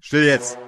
Still jetzt.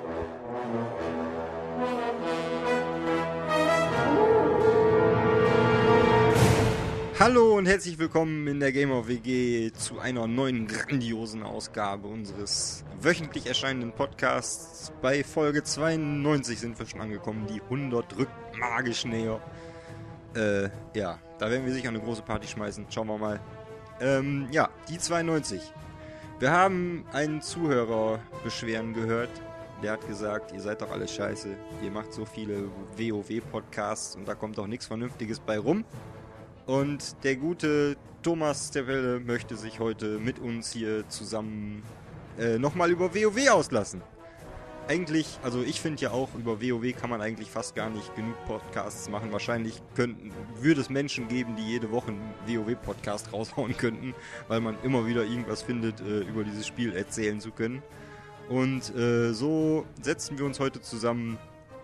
Hallo und herzlich willkommen in der Gamer WG zu einer neuen grandiosen Ausgabe unseres wöchentlich erscheinenden Podcasts. Bei Folge 92 sind wir schon angekommen, die 100 rückt magisch näher. Ja, da werden wir sicher eine große Party schmeißen, schauen wir mal. Ja, die 92. Wir haben einen Zuhörer beschweren gehört, der hat gesagt, ihr seid doch alle scheiße, ihr macht so viele WoW-Podcasts und da kommt doch nichts Vernünftiges bei rum. Und der gute Thomas der Welle möchte sich heute mit uns hier zusammen nochmal über WoW auslassen. Eigentlich, also ich finde ja auch, über WoW kann man eigentlich fast gar nicht genug Podcasts machen. Wahrscheinlich würde es Menschen geben, die jede Woche einen WoW-Podcast raushauen könnten, weil man immer wieder irgendwas findet, über dieses Spiel erzählen zu können. Und so setzen wir uns heute zusammen.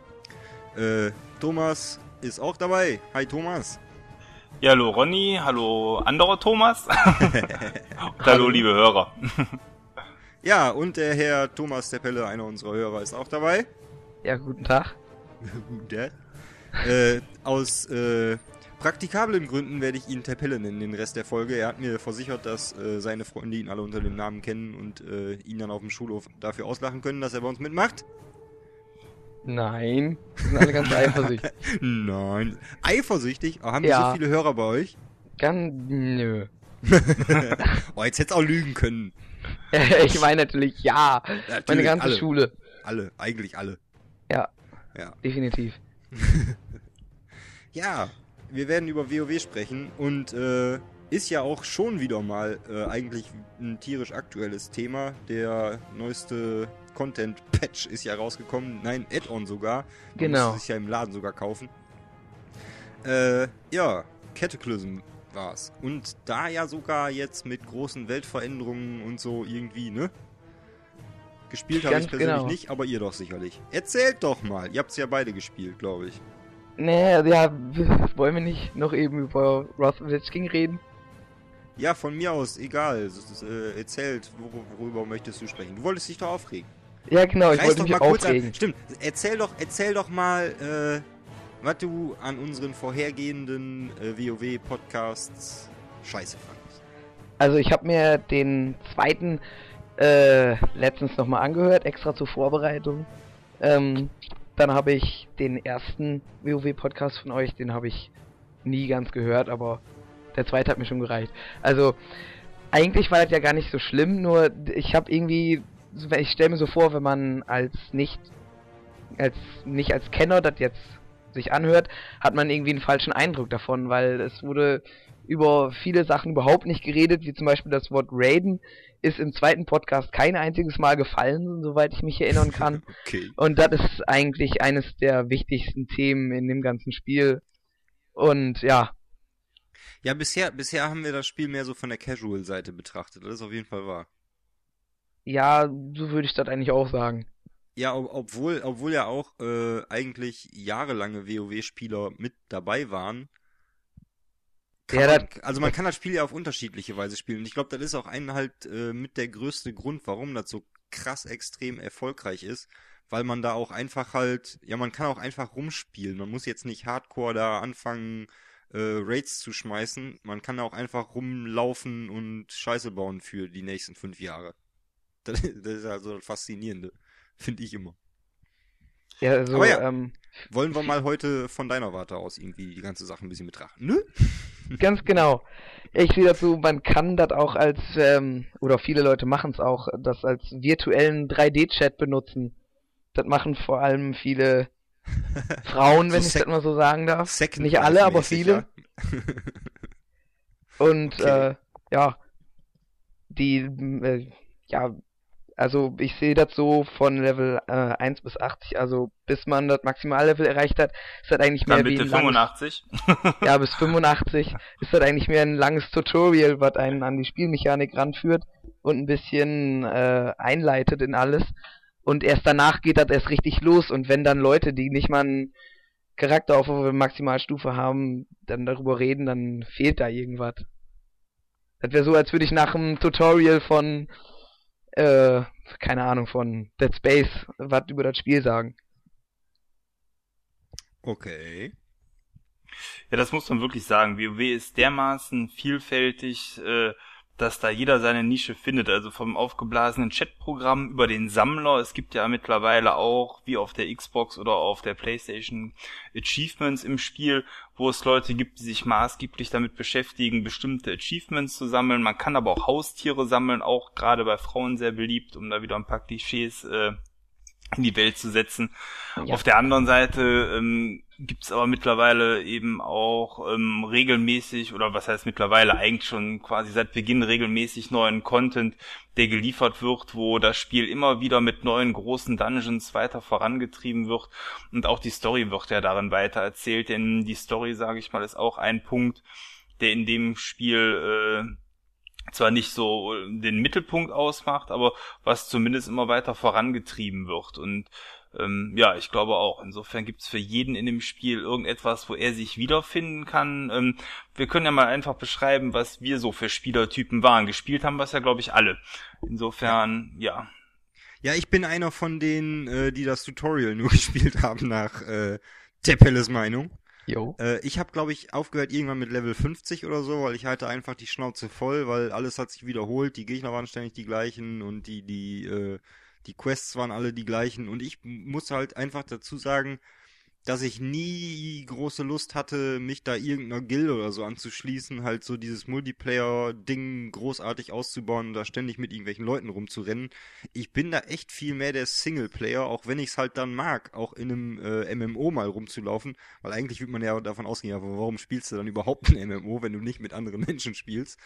Thomas ist auch dabei. Hi Thomas. Ja, hallo Ronny, hallo anderer Thomas. Und hallo liebe Hörer. Ja, und der Herr Thomas Teppelle, einer unserer Hörer, ist auch dabei. Ja, guten Tag. Guten Tag. Aus praktikablen Gründen werde ich ihn Teppelle nennen den Rest der Folge. Er hat mir versichert, dass seine Freunde ihn alle unter dem Namen kennen und ihn dann auf dem Schulhof dafür auslachen können, dass er bei uns mitmacht. Nein, die sind alle ganz eifersüchtig. Nein. Eifersüchtig? Oh, haben wir so viele Hörer bei euch? Nö. Oh, jetzt hätt's auch lügen können. Ich meine natürlich ja. Natürlich, meine ganze alle. Schule. Alle, eigentlich alle. Ja. Ja. Definitiv. Ja, wir werden über WoW sprechen und ist ja auch schon wieder mal eigentlich ein tierisch aktuelles Thema. Der neueste Content-Patch ist ja rausgekommen. Nein, Add-on sogar. Man Genau. muss es sich ja im Laden sogar kaufen. Ja, Cataclysm war's. Und da ja sogar jetzt mit großen Weltveränderungen und so irgendwie, ne? Gespielt habe ich persönlich nicht, aber ihr doch sicherlich. Erzählt doch mal. Ihr habt's ja beide gespielt, glaube ich. Nee, ja, wollen wir nicht noch eben über Wrath of the Lich King reden? Ja, von mir aus, egal. Erzählt, worüber möchtest du sprechen? Du wolltest dich doch aufregen. Ja, genau, ich Reiß wollte doch mich mal kurz aufregen. an. Stimmt, erzähl doch mal, was du an unseren vorhergehenden WoW-Podcasts scheiße fandest. Also ich habe mir den zweiten letztens nochmal angehört, extra zur Vorbereitung. Dann habe ich den ersten WoW-Podcast von euch, den habe ich nie ganz gehört, aber der zweite hat mir schon gereicht. Also, eigentlich war das ja gar nicht so schlimm, nur ich habe irgendwie, ich stelle mir so vor, wenn man nicht als Kenner das jetzt sich anhört, hat man irgendwie einen falschen Eindruck davon, weil es wurde über viele Sachen überhaupt nicht geredet, wie zum Beispiel das Wort Raiden ist im zweiten Podcast kein einziges Mal gefallen, soweit ich mich erinnern kann. Okay. Und das ist eigentlich eines der wichtigsten Themen in dem ganzen Spiel. Und ja. Ja, bisher haben wir das Spiel mehr so von der Casual-Seite betrachtet. Das ist auf jeden Fall wahr. Ja, so würde ich das eigentlich auch sagen. Ja, obwohl ja auch eigentlich jahrelange WoW-Spieler mit dabei waren. Man kann das Spiel ja auf unterschiedliche Weise spielen. Und ich glaube, das ist auch mit der größte Grund, warum das so krass extrem erfolgreich ist. Weil man da auch einfach man kann auch einfach rumspielen. Man muss jetzt nicht hardcore da anfangen, Raids zu schmeißen. Man kann auch einfach rumlaufen und Scheiße bauen für die nächsten 5 Jahre. Das ist also das Faszinierende. Finde ich immer. Ja, also, aber ja, wollen wir mal heute von deiner Warte aus irgendwie die ganze Sache ein bisschen betrachten, ne? Ganz genau. Ich sehe dazu, man kann das auch als, oder viele Leute machen es auch, das als virtuellen 3D-Chat benutzen. Das machen vor allem viele Frauen, wenn ich das mal so sagen darf. Nicht alle, aber viele. Ja. Und, Okay. Also ich sehe das so von Level 1 bis 80, also bis man das Maximallevel erreicht hat, ist das eigentlich mehr Dann wie bitte ein langes, 85. ja, bis 85 ist das eigentlich mehr ein langes Tutorial, was einen an die Spielmechanik ranführt und ein bisschen einleitet in alles. Und erst danach geht das erst richtig los. Und wenn dann Leute, die nicht mal einen Charakter auf der Maximalstufe haben, dann darüber reden, dann fehlt da irgendwas. Das wäre so, als würde ich nach einem Tutorial von keine Ahnung, von Dead Space was über das Spiel sagen. Okay. Ja, das muss man wirklich sagen. WoW ist dermaßen vielfältig, dass da jeder seine Nische findet. Also vom aufgeblasenen Chatprogramm über den Sammler. Es gibt ja mittlerweile auch, wie auf der Xbox oder auf der PlayStation, Achievements im Spiel, wo es Leute gibt, die sich maßgeblich damit beschäftigen, bestimmte Achievements zu sammeln. Man kann aber auch Haustiere sammeln, auch gerade bei Frauen sehr beliebt, um da wieder ein paar Klischees in die Welt zu setzen. Ja. Auf der anderen Seite gibt's aber mittlerweile eben auch regelmäßig, oder was heißt mittlerweile, eigentlich schon quasi seit Beginn regelmäßig neuen Content, der geliefert wird, wo das Spiel immer wieder mit neuen großen Dungeons weiter vorangetrieben wird, und auch die Story wird ja darin weiter erzählt, denn die Story, sage ich mal, ist auch ein Punkt, der in dem Spiel zwar nicht so den Mittelpunkt ausmacht, aber was zumindest immer weiter vorangetrieben wird. Und ja, ich glaube auch, insofern gibt's für jeden in dem Spiel irgendetwas, wo er sich wiederfinden kann. Wir können ja mal einfach beschreiben, was wir so für Spielertypen waren. Gespielt haben wir es ja, glaube ich, alle. Insofern, ja. Ja, ich bin einer von denen, die das Tutorial nur gespielt haben, nach Teppelles Meinung. Jo. Ich habe, glaube ich, aufgehört irgendwann mit Level 50 oder so, weil ich hatte einfach die Schnauze voll, weil alles hat sich wiederholt, die Gegner waren ständig die gleichen und die Quests waren alle die gleichen, und ich muss halt einfach dazu sagen, dass ich nie große Lust hatte, mich da irgendeiner Gilde oder so anzuschließen, halt so dieses Multiplayer-Ding großartig auszubauen und da ständig mit irgendwelchen Leuten rumzurennen. Ich bin da echt viel mehr der Singleplayer, auch wenn ich es halt dann mag, auch in einem MMO mal rumzulaufen, weil eigentlich würde man ja davon ausgehen, ja, warum spielst du dann überhaupt ein MMO, wenn du nicht mit anderen Menschen spielst?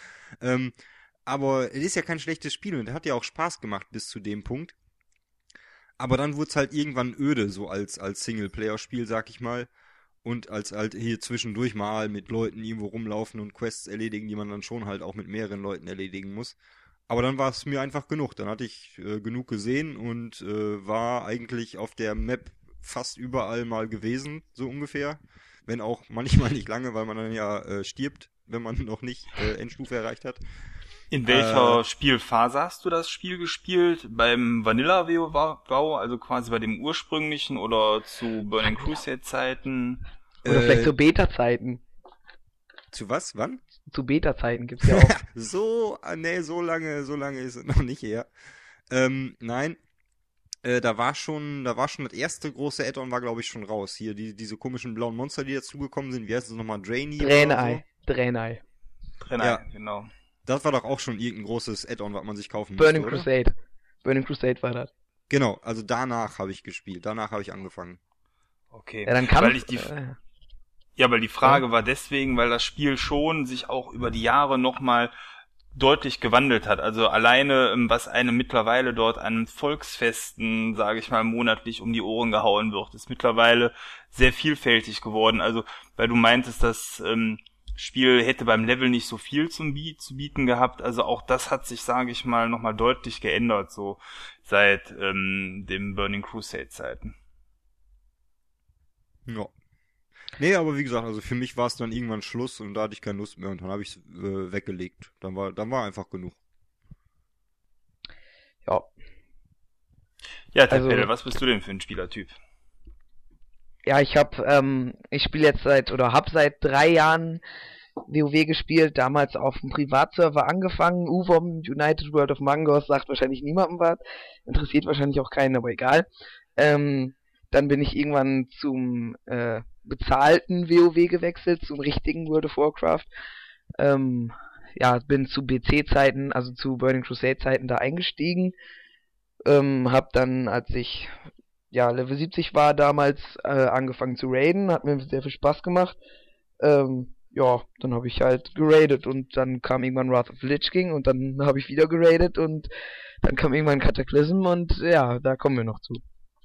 Aber es ist ja kein schlechtes Spiel und es hat ja auch Spaß gemacht bis zu dem Punkt. Aber dann wurde es halt irgendwann öde, so als Singleplayer-Spiel, sag ich mal. Und als halt hier zwischendurch mal mit Leuten irgendwo rumlaufen und Quests erledigen, die man dann schon halt auch mit mehreren Leuten erledigen muss. Aber dann war es mir einfach genug. Dann hatte ich genug gesehen und war eigentlich auf der Map fast überall mal gewesen, so ungefähr. Wenn auch manchmal nicht lange, weil man dann ja stirbt, wenn man noch nicht Endstufe erreicht hat. In welcher Spielphase hast du das Spiel gespielt? Beim Vanilla-WoW, also quasi bei dem ursprünglichen, oder zu Burning Crusade-Zeiten? Oder vielleicht zu Beta-Zeiten. Zu was? Wann? Zu Beta-Zeiten gibt's ja auch. so lange ist es noch nicht her. Nein. Da war schon das erste große Add-on war, glaube ich, schon raus. Hier, diese komischen blauen Monster, die dazugekommen sind. Wie heißt es nochmal? Draenei, ja, genau. Das war doch auch schon irgendein großes Add-on, was man sich kaufen musste, Crusade. Burning Crusade war das. Genau, also danach habe ich gespielt. Danach habe ich angefangen. Okay. Ja, dann kann weil die Frage war deswegen, weil das Spiel schon sich auch über die Jahre nochmal deutlich gewandelt hat. Also alleine, was einem mittlerweile dort an Volksfesten, sage ich mal, monatlich um die Ohren gehauen wird, ist mittlerweile sehr vielfältig geworden. Also, weil du meintest, dass Spiel hätte beim Level nicht so viel zu bieten gehabt. Also auch das hat sich, sage ich mal, nochmal deutlich geändert, so seit dem Burning Crusade-Zeiten. Ja. Nee, aber wie gesagt, also für mich war es dann irgendwann Schluss und da hatte ich keine Lust mehr und dann habe ich es weggelegt. Dann war einfach genug. Ja. Ja, Teppelle, was bist du denn für ein Spielertyp? Ja, ich spiele jetzt seit 3 Jahren WoW gespielt, damals auf dem Privatserver angefangen, UWOM, United World of Mangos, sagt wahrscheinlich niemandem was, interessiert wahrscheinlich auch keinen, aber egal. Dann bin ich irgendwann zum bezahlten WoW gewechselt, zum richtigen World of Warcraft. Bin zu BC-Zeiten, also zu Burning Crusade-Zeiten da eingestiegen. Hab dann, als ich Level 70 war damals, angefangen zu raiden, hat mir sehr viel Spaß gemacht. Dann habe ich halt geradet und dann kam irgendwann Wrath of the Lich King und dann habe ich wieder geradet und dann kam irgendwann Cataclysm und ja, da kommen wir noch zu.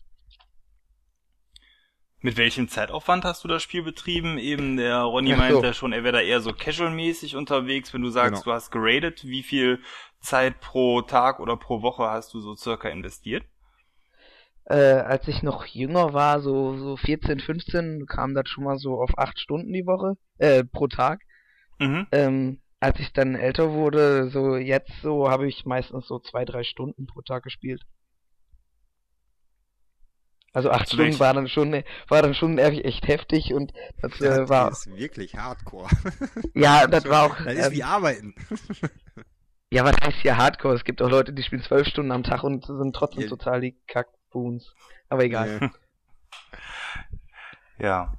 Mit welchem Zeitaufwand hast du das Spiel betrieben? Eben der Ronny meinte schon, er wäre da eher so casual-mäßig unterwegs. Wenn du sagst, Du hast geradet, wie viel Zeit pro Tag oder pro Woche hast du so circa investiert? Als ich noch jünger war, so 14, 15, kam das schon mal so auf 8 Stunden die Woche, pro Tag. Mhm. als ich dann älter wurde, so jetzt so, habe ich meistens so 2-3 Stunden pro Tag gespielt. Also 8 Zu Stunden welch- war dann schon echt heftig und das Das war, ist wirklich Hardcore. ja, das war auch, Das ist wie Arbeiten. ja, was heißt hier Hardcore? Es gibt auch Leute, die spielen 12 Stunden am Tag und sind trotzdem Ja. total die Kackboons. Aber egal. Ja. Ja.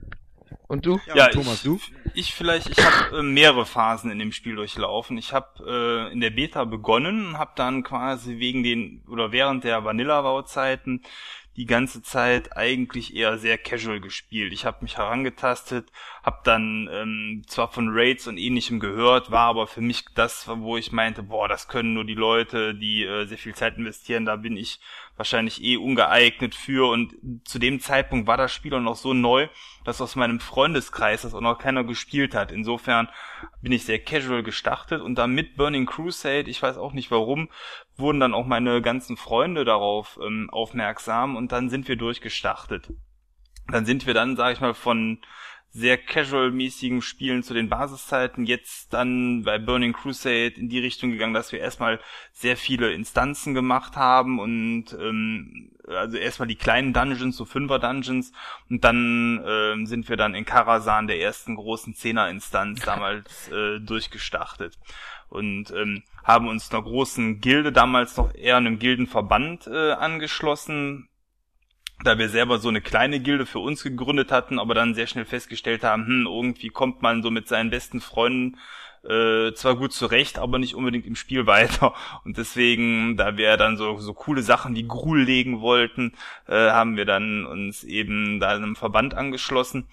Und du? Ja, und Thomas, Ich habe mehrere Phasen in dem Spiel durchlaufen. Ich habe in der Beta begonnen und habe dann quasi während der Vanilla-WoW-Zeiten die ganze Zeit eigentlich eher sehr casual gespielt. Ich habe mich herangetastet, habe dann zwar von Raids und Ähnlichem gehört, war aber für mich das, wo ich meinte, boah, das können nur die Leute, die sehr viel Zeit investieren, da bin ich wahrscheinlich ungeeignet für, und zu dem Zeitpunkt war das Spiel auch noch so neu, dass aus meinem Freundeskreis das auch noch keiner gespielt hat. Insofern bin ich sehr casual gestartet, und dann mit Burning Crusade, ich weiß auch nicht warum, wurden dann auch meine ganzen Freunde darauf aufmerksam, und dann sind wir durchgestartet. Dann sind wir dann, sag ich mal, von sehr casual-mäßigen Spielen zu den Basiszeiten jetzt dann bei Burning Crusade in die Richtung gegangen, dass wir erstmal sehr viele Instanzen gemacht haben und also erstmal die kleinen Dungeons, so 5er-Dungeons, und dann sind wir dann in Karazhan, der ersten großen 10er-Instanz, damals durchgestartet. Und haben uns einer großen Gilde, damals noch eher einem Gildenverband angeschlossen, da wir selber so eine kleine Gilde für uns gegründet hatten, aber dann sehr schnell festgestellt haben, irgendwie kommt man so mit seinen besten Freunden zwar gut zurecht, aber nicht unbedingt im Spiel weiter. Und deswegen, da wir dann so coole Sachen wie Gruul legen wollten, haben wir dann uns eben da einem Verband angeschlossen.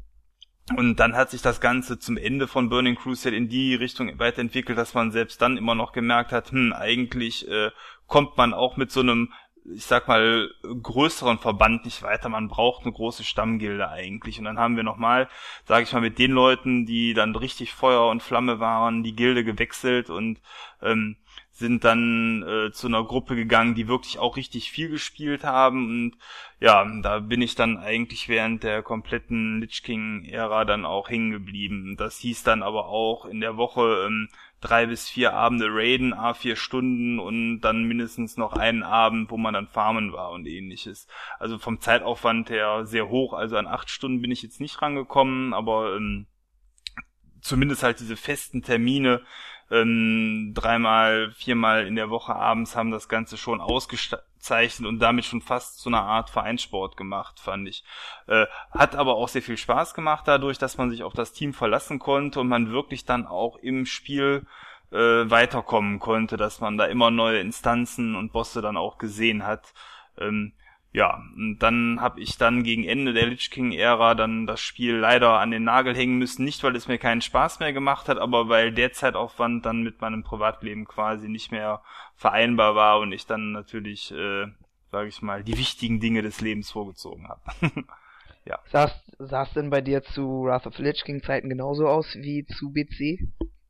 Und dann hat sich das Ganze zum Ende von Burning Crusade in die Richtung weiterentwickelt, dass man selbst dann immer noch gemerkt hat, eigentlich kommt man auch mit so einem, ich sag mal, größeren Verband nicht weiter. Man braucht eine große Stammgilde eigentlich. Und dann haben wir nochmal, sage ich mal, mit den Leuten, die dann richtig Feuer und Flamme waren, die Gilde gewechselt und sind dann zu einer Gruppe gegangen, die wirklich auch richtig viel gespielt haben. Und ja, da bin ich dann eigentlich während der kompletten Lich King-Ära dann auch hängen geblieben. Das hieß dann aber auch in der Woche 3 bis 4 Abende raiden, 4 Stunden und dann mindestens noch einen Abend, wo man dann farmen war und ähnliches. Also vom Zeitaufwand her sehr hoch, also an 8 Stunden bin ich jetzt nicht rangekommen, aber zumindest halt diese festen Termine, 3-mal, 4-mal in der Woche abends haben das Ganze schon ausgezeichnet und damit schon fast so eine Art Vereinssport gemacht, fand ich. Hat aber auch sehr viel Spaß gemacht dadurch, dass man sich auf das Team verlassen konnte und man wirklich dann auch im Spiel weiterkommen konnte, dass man da immer neue Instanzen und Bosse dann auch gesehen hat. Ja, und dann habe ich dann gegen Ende der Lich King-Ära dann das Spiel leider an den Nagel hängen müssen. Nicht, weil es mir keinen Spaß mehr gemacht hat, aber weil der Zeitaufwand dann mit meinem Privatleben quasi nicht mehr vereinbar war und ich dann natürlich, sage ich mal, die wichtigen Dinge des Lebens vorgezogen habe. Ja. Sah es denn bei dir zu Wrath of the Lich King Zeiten genauso aus wie zu BC?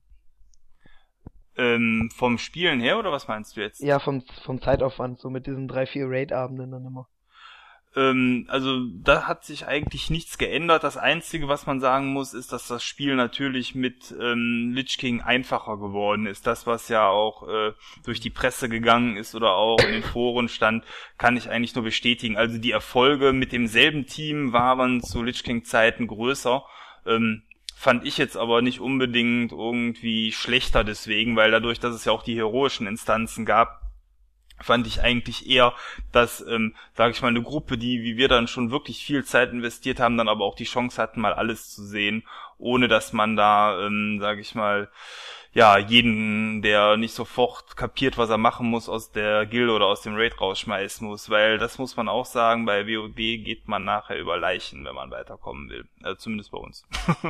Vom Spielen her, oder was meinst du jetzt? Ja, vom Zeitaufwand, so mit diesen 3-4 Raid-Abenden dann immer. Also da hat sich eigentlich nichts geändert. Das Einzige, was man sagen muss, ist, dass das Spiel natürlich mit Lich King einfacher geworden ist. Das, was ja auch durch die Presse gegangen ist oder auch in den Foren stand, kann ich eigentlich nur bestätigen. Also die Erfolge mit demselben Team waren zu Lich King Zeiten größer. Fand ich jetzt aber nicht unbedingt irgendwie schlechter deswegen, weil dadurch, dass es ja auch die heroischen Instanzen gab, fand ich eigentlich eher, dass, sage ich mal, eine Gruppe, die, wie wir dann schon wirklich viel Zeit investiert haben, dann aber auch die Chance hatten, mal alles zu sehen, ohne dass man da, sage ich mal, ja, jeden, der nicht sofort kapiert, was er machen muss, aus der Gilde oder aus dem Raid rausschmeißen muss, weil das muss man auch sagen, bei WoW geht man nachher über Leichen, wenn man weiterkommen will, also zumindest bei uns.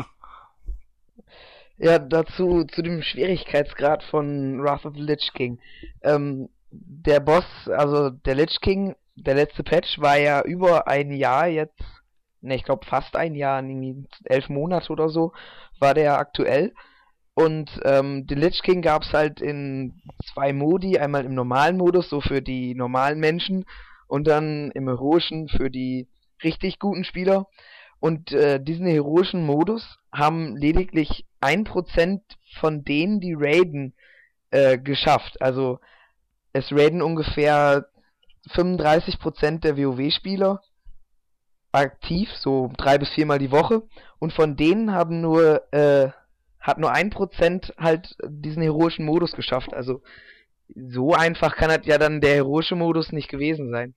Ja, dazu, zu dem Schwierigkeitsgrad von Wrath of the Lich King. Der Boss, also der Lich King, der letzte Patch war ja über ein Jahr jetzt, ne, ich glaube fast ein Jahr, irgendwie 11 Monate oder so, war der aktuell. Und den Lich King gab's halt in 2 Modi, einmal im normalen Modus, so für die normalen Menschen, und dann im heroischen für die richtig guten Spieler. Und diesen heroischen Modus haben lediglich 1% von denen, die raiden, geschafft. Also es raiden ungefähr 35% der WoW-Spieler aktiv, so 3 bis 4 Mal die Woche. Und von denen hat nur 1% halt diesen heroischen Modus geschafft. Also so einfach kann das ja dann der heroische Modus nicht gewesen sein.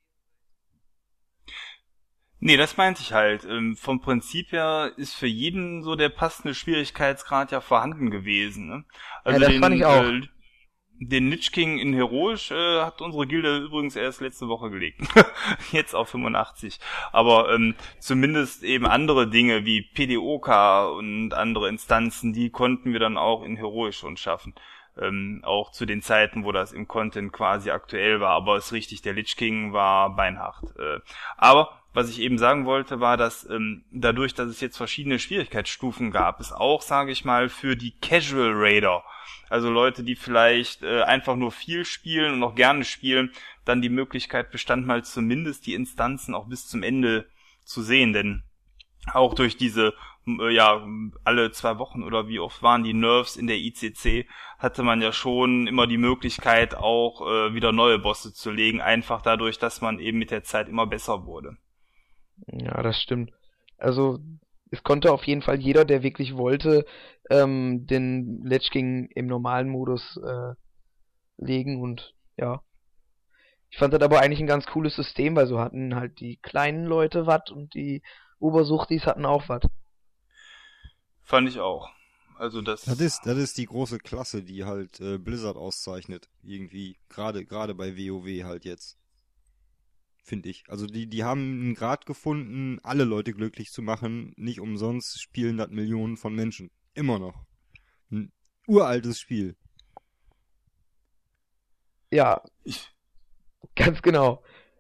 Nee, das meinte ich halt. Vom Prinzip her ist für jeden so der passende Schwierigkeitsgrad ja vorhanden gewesen. Ne? Also ja, das fand ich auch. Den Lich King in Heroisch hat unsere Gilde übrigens erst letzte Woche gelegt. Jetzt auf 85. Aber zumindest eben andere Dinge wie PDOK und andere Instanzen, die konnten wir dann auch in Heroisch schon schaffen. Auch zu den Zeiten, wo das im Content quasi aktuell war. Aber es ist richtig, der Lich King war beinhart. Aber was ich eben sagen wollte, war, dass dadurch, dass es jetzt verschiedene Schwierigkeitsstufen gab, es auch, sage ich mal, für die Casual Raider, also Leute, die vielleicht einfach nur viel spielen und auch gerne spielen, dann die Möglichkeit bestand, mal zumindest die Instanzen auch bis zum Ende zu sehen. Denn auch durch diese, alle 2 Wochen oder wie oft waren die Nerfs in der ICC, hatte man ja schon immer die Möglichkeit, auch wieder neue Bosse zu legen, einfach dadurch, dass man eben mit der Zeit immer besser wurde. Ja, das stimmt. Also es konnte auf jeden Fall jeder, der wirklich wollte, den Lich King im normalen Modus legen und ja. Ich fand das aber eigentlich ein ganz cooles System, weil so hatten halt die kleinen Leute was und die Obersuchtis hatten auch was. Fand ich auch. Also das ist die große Klasse, die halt Blizzard auszeichnet. Irgendwie, gerade bei WoW halt jetzt. Finde ich. Also die haben einen Grad gefunden, alle Leute glücklich zu machen. Nicht umsonst spielen das Millionen von Menschen. Immer noch. Ein uraltes Spiel. Ja, ganz genau.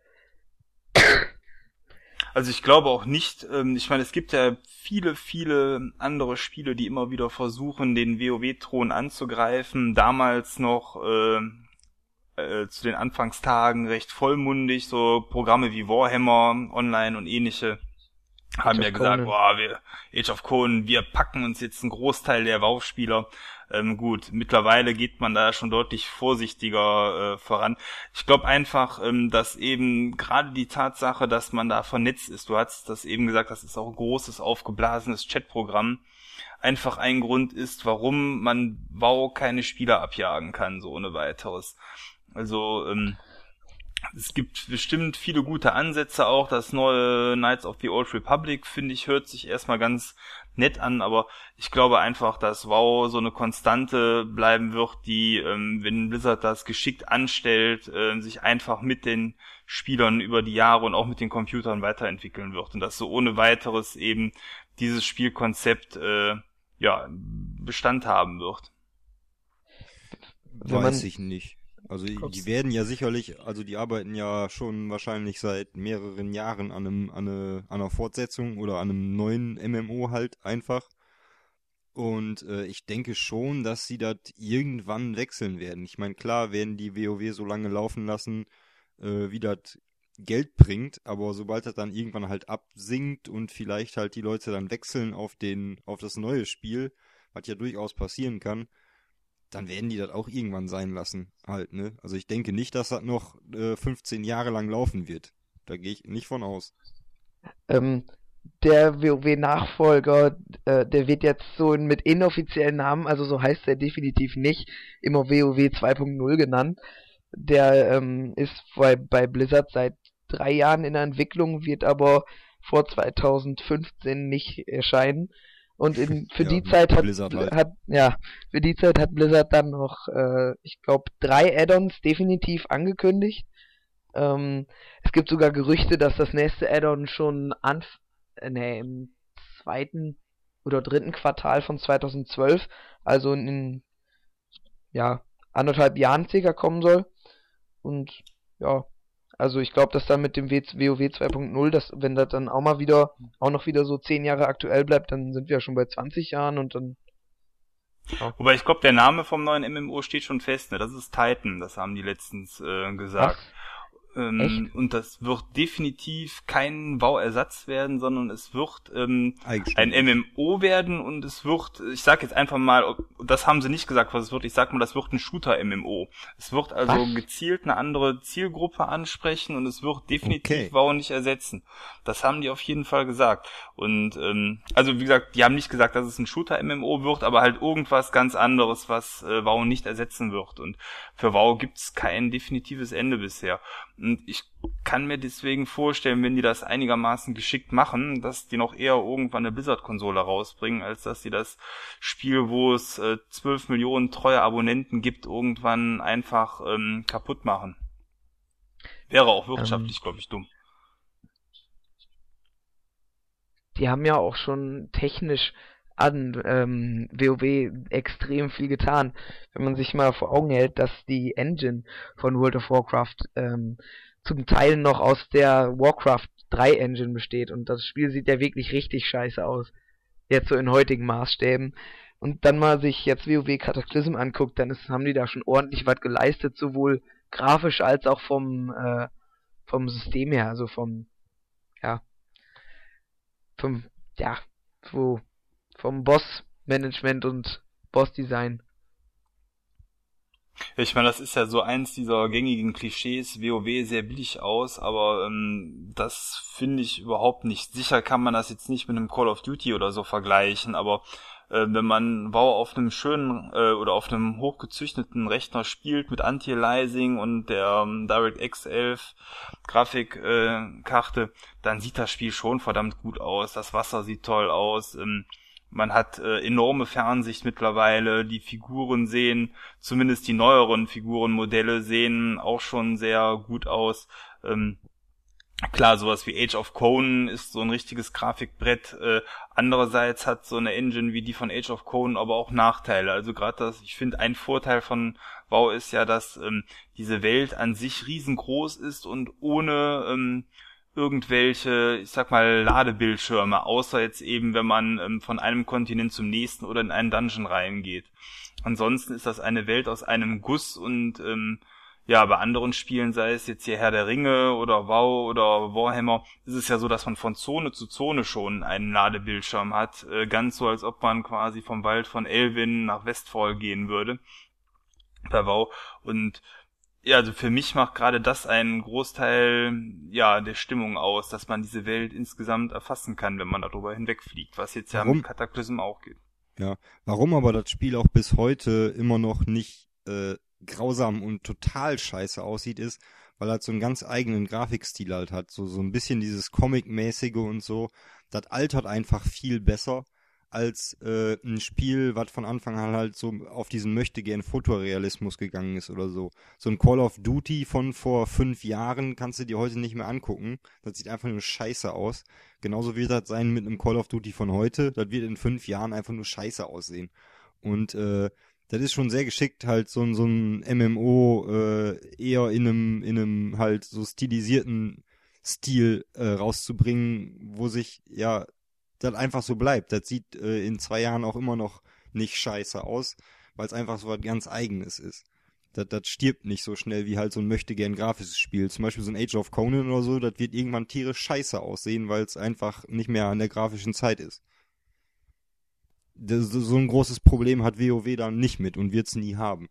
Also ich glaube auch nicht, ich meine, es gibt ja viele andere Spiele, die immer wieder versuchen, den WoW-Thron anzugreifen. Damals noch zu den Anfangstagen recht vollmundig, so Programme wie Warhammer Online und ähnliche haben ja gesagt, Age of Conan, wir packen uns jetzt einen Großteil der WoW-Spieler. Gut, mittlerweile geht man da schon deutlich vorsichtiger voran. Ich glaube einfach, dass eben gerade die Tatsache, dass man da vernetzt ist, du hast das eben gesagt, das ist auch ein großes, aufgeblasenes Chatprogramm, einfach ein Grund ist, warum man WoW keine Spieler abjagen kann, so ohne weiteres. Also, es gibt bestimmt viele gute Ansätze auch. Das neue Knights of the Old Republic, finde ich, hört sich erstmal ganz nett an, aber ich glaube einfach, dass WoW so eine Konstante bleiben wird, die, wenn Blizzard das geschickt anstellt, sich einfach mit den Spielern über die Jahre und auch mit den Computern weiterentwickeln wird und dass so ohne weiteres eben dieses Spielkonzept Bestand haben wird. Weiß ich nicht. Also die werden ja sicherlich, also die arbeiten ja schon wahrscheinlich seit mehreren Jahren an einer Fortsetzung oder an einem neuen MMO halt einfach. Und ich denke schon, dass sie das irgendwann wechseln werden. Ich meine, klar werden die WoW so lange laufen lassen, wie das Geld bringt, aber sobald das dann irgendwann halt absinkt und vielleicht halt die Leute dann wechseln auf das neue Spiel, was ja durchaus passieren kann, dann werden die das auch irgendwann sein lassen, halt, ne? Also ich denke nicht, dass das noch 15 Jahre lang laufen wird. Da gehe ich nicht von aus. Der WoW-Nachfolger, der wird jetzt so mit inoffiziellen Namen, also so heißt er definitiv nicht, immer WoW 2.0 genannt. Der ist bei Blizzard seit 3 Jahren in der Entwicklung, wird aber vor 2015 nicht erscheinen. Und für die Zeit hat Blizzard dann noch, ich glaube, 3 Add-ons definitiv angekündigt. Es gibt sogar Gerüchte, dass das nächste Add-on schon im 2. oder 3. Quartal von 2012, also in 1,5 Jahren circa kommen soll. Und ja, also ich glaube, dass dann mit dem WoW 2.0, wenn das dann auch noch wieder so 10 Jahre aktuell bleibt, dann sind wir ja schon bei 20 Jahren und dann... Ja. Wobei ich glaube, der Name vom neuen MMO steht schon fest, ne? Das ist Titan, das haben die letztens gesagt. Echt? Und das wird definitiv kein WoW-Ersatz werden, sondern es wird ein MMO werden und es wird, ich sag jetzt einfach mal, das haben sie nicht gesagt, was es wird, ich sag mal, das wird ein Shooter-MMO. Es wird also gezielt eine andere Zielgruppe ansprechen und es wird definitiv WoW nicht ersetzen. Das haben die auf jeden Fall gesagt. Und also wie gesagt, die haben nicht gesagt, dass es ein Shooter-MMO wird, aber halt irgendwas ganz anderes, was WoW nicht ersetzen wird. Und für WoW gibt's kein definitives Ende bisher. Und ich kann mir deswegen vorstellen, wenn die das einigermaßen geschickt machen, dass die noch eher irgendwann eine Blizzard-Konsole rausbringen, als dass sie das Spiel, wo es 12 Millionen treue Abonnenten gibt, irgendwann einfach kaputt machen. Wäre auch wirtschaftlich, glaube ich, dumm. Die haben ja auch schon technisch an WoW extrem viel getan. Wenn man sich mal vor Augen hält, dass die Engine von World of Warcraft zum Teil noch aus der Warcraft 3 Engine besteht und das Spiel sieht ja wirklich richtig scheiße aus. Jetzt so in heutigen Maßstäben. Und dann mal sich jetzt WoW Cataclysm anguckt, dann haben die da schon ordentlich was geleistet, sowohl grafisch als auch vom System her, also vom Boss-Management und Boss-Design. Ich meine, das ist ja so eins dieser gängigen Klischees, WoW sehr billig aus, aber das finde ich überhaupt nicht. Sicher kann man das jetzt nicht mit einem Call of Duty oder so vergleichen, aber wenn man WoW auf einem schönen oder auf einem hochgezüchteten Rechner spielt mit Anti-Aliasing und der DirectX 11 Grafikkarte, dann sieht das Spiel schon verdammt gut aus. Das Wasser sieht toll aus. Man hat enorme Fernsicht mittlerweile. Die Figuren sehen, zumindest die neueren Figurenmodelle sehen auch schon sehr gut aus. Klar, sowas wie Age of Conan ist so ein richtiges Grafikbrett. Andererseits hat so eine Engine wie die von Age of Conan aber auch Nachteile. Also gerade ich finde, ein Vorteil von WoW ist ja, dass diese Welt an sich riesengroß ist und ohne irgendwelche, ich sag mal, Ladebildschirme, außer jetzt eben, wenn man von einem Kontinent zum nächsten oder in einen Dungeon reingeht. Ansonsten ist das eine Welt aus einem Guss und bei anderen Spielen, sei es jetzt hier Herr der Ringe oder WoW oder Warhammer, ist es ja so, dass man von Zone zu Zone schon einen Ladebildschirm hat. Ganz so, als ob man quasi vom Wald von Elwyn nach Westfall gehen würde. Bei WoW. Und ja, also für mich macht gerade das einen Großteil der Stimmung aus, dass man diese Welt insgesamt erfassen kann, wenn man darüber hinwegfliegt, was jetzt ja mit Cataclysm auch geht. Ja, warum aber das Spiel auch bis heute immer noch nicht grausam und total scheiße aussieht, ist, weil er so einen ganz eigenen Grafikstil halt hat, so ein bisschen dieses Comic-mäßige und so. Das altert einfach viel besser als ein Spiel, was von Anfang an halt so auf diesen Möchtegern-Fotorealismus gegangen ist oder so. So ein Call of Duty von vor 5 Jahren kannst du dir heute nicht mehr angucken. Das sieht einfach nur scheiße aus. Genauso wird das sein mit einem Call of Duty von heute. Das wird in 5 Jahren einfach nur scheiße aussehen. Und das ist schon sehr geschickt, halt so ein MMO eher in einem halt so stilisierten Stil rauszubringen, wo sich das einfach so bleibt. Das sieht in 2 Jahren auch immer noch nicht scheiße aus, weil es einfach so was ganz Eigenes ist. Das stirbt nicht so schnell wie halt so ein möchtegern grafisches Spiel. Zum Beispiel so ein Age of Conan oder so, das wird irgendwann tierisch scheiße aussehen, weil es einfach nicht mehr an der grafischen Zeit ist. So ein großes Problem hat WoW dann nicht mit und wird es nie haben.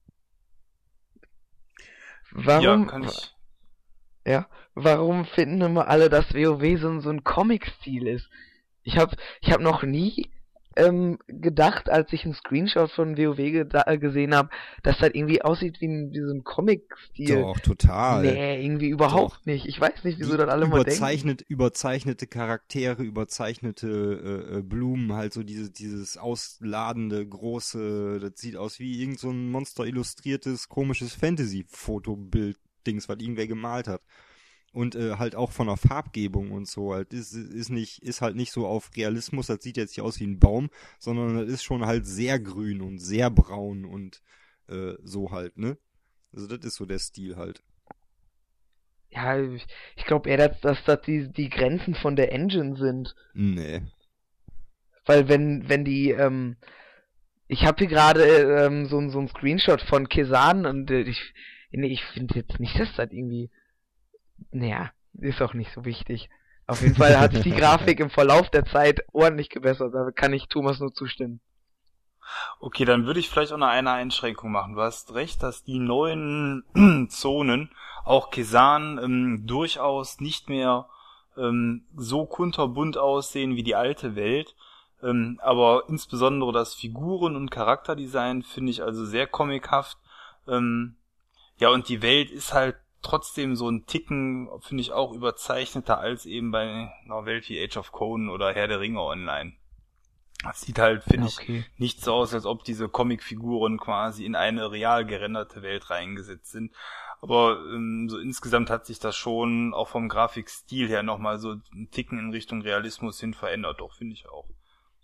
Warum finden immer alle, dass WoW so ein Comic-Stil ist? Ich hab noch nie gedacht, als ich einen Screenshot von WoW gesehen habe, dass das irgendwie aussieht wie so ein Comic-Stil. Doch, total. Nee, irgendwie überhaupt nicht. Ich weiß nicht, wieso das alle mal denken. Überzeichnete Charaktere, überzeichnete Blumen, halt so dieses ausladende, große, das sieht aus wie irgend so ein monster-illustriertes, komisches Fantasy-Fotobild-Dings, was irgendwer gemalt hat. Und halt auch von der Farbgebung und so, halt ist halt nicht so auf Realismus, das sieht jetzt nicht aus wie ein Baum, sondern das ist schon halt sehr grün und sehr braun und so halt, ne? Also das ist so der Stil halt. Ja, ich glaube eher, dass das die Grenzen von der Engine sind. Nee. Weil wenn die, ich habe hier gerade so ein Screenshot von Kesan und ich finde jetzt nicht, dass das irgendwie naja, ist auch nicht so wichtig. Auf jeden Fall hat sich die Grafik im Verlauf der Zeit ordentlich gebessert. Da kann ich Thomas nur zustimmen. Okay, dann würde ich vielleicht auch noch eine Einschränkung machen. Du hast recht, dass die neuen Zonen, auch Kesan, durchaus nicht mehr so kunterbunt aussehen wie die alte Welt. Aber insbesondere das Figuren- und Charakterdesign finde ich also sehr comichaft. Ja, und die Welt ist halt trotzdem so ein Ticken, finde ich, auch überzeichneter als eben bei einer Welt wie Age of Conan oder Herr der Ringe Online. Das sieht halt, finde ich, nicht so aus, als ob diese Comicfiguren quasi in eine real gerenderte Welt reingesetzt sind. Aber so insgesamt hat sich das schon auch vom Grafikstil her nochmal so einen Ticken in Richtung Realismus hin verändert, doch, finde ich auch.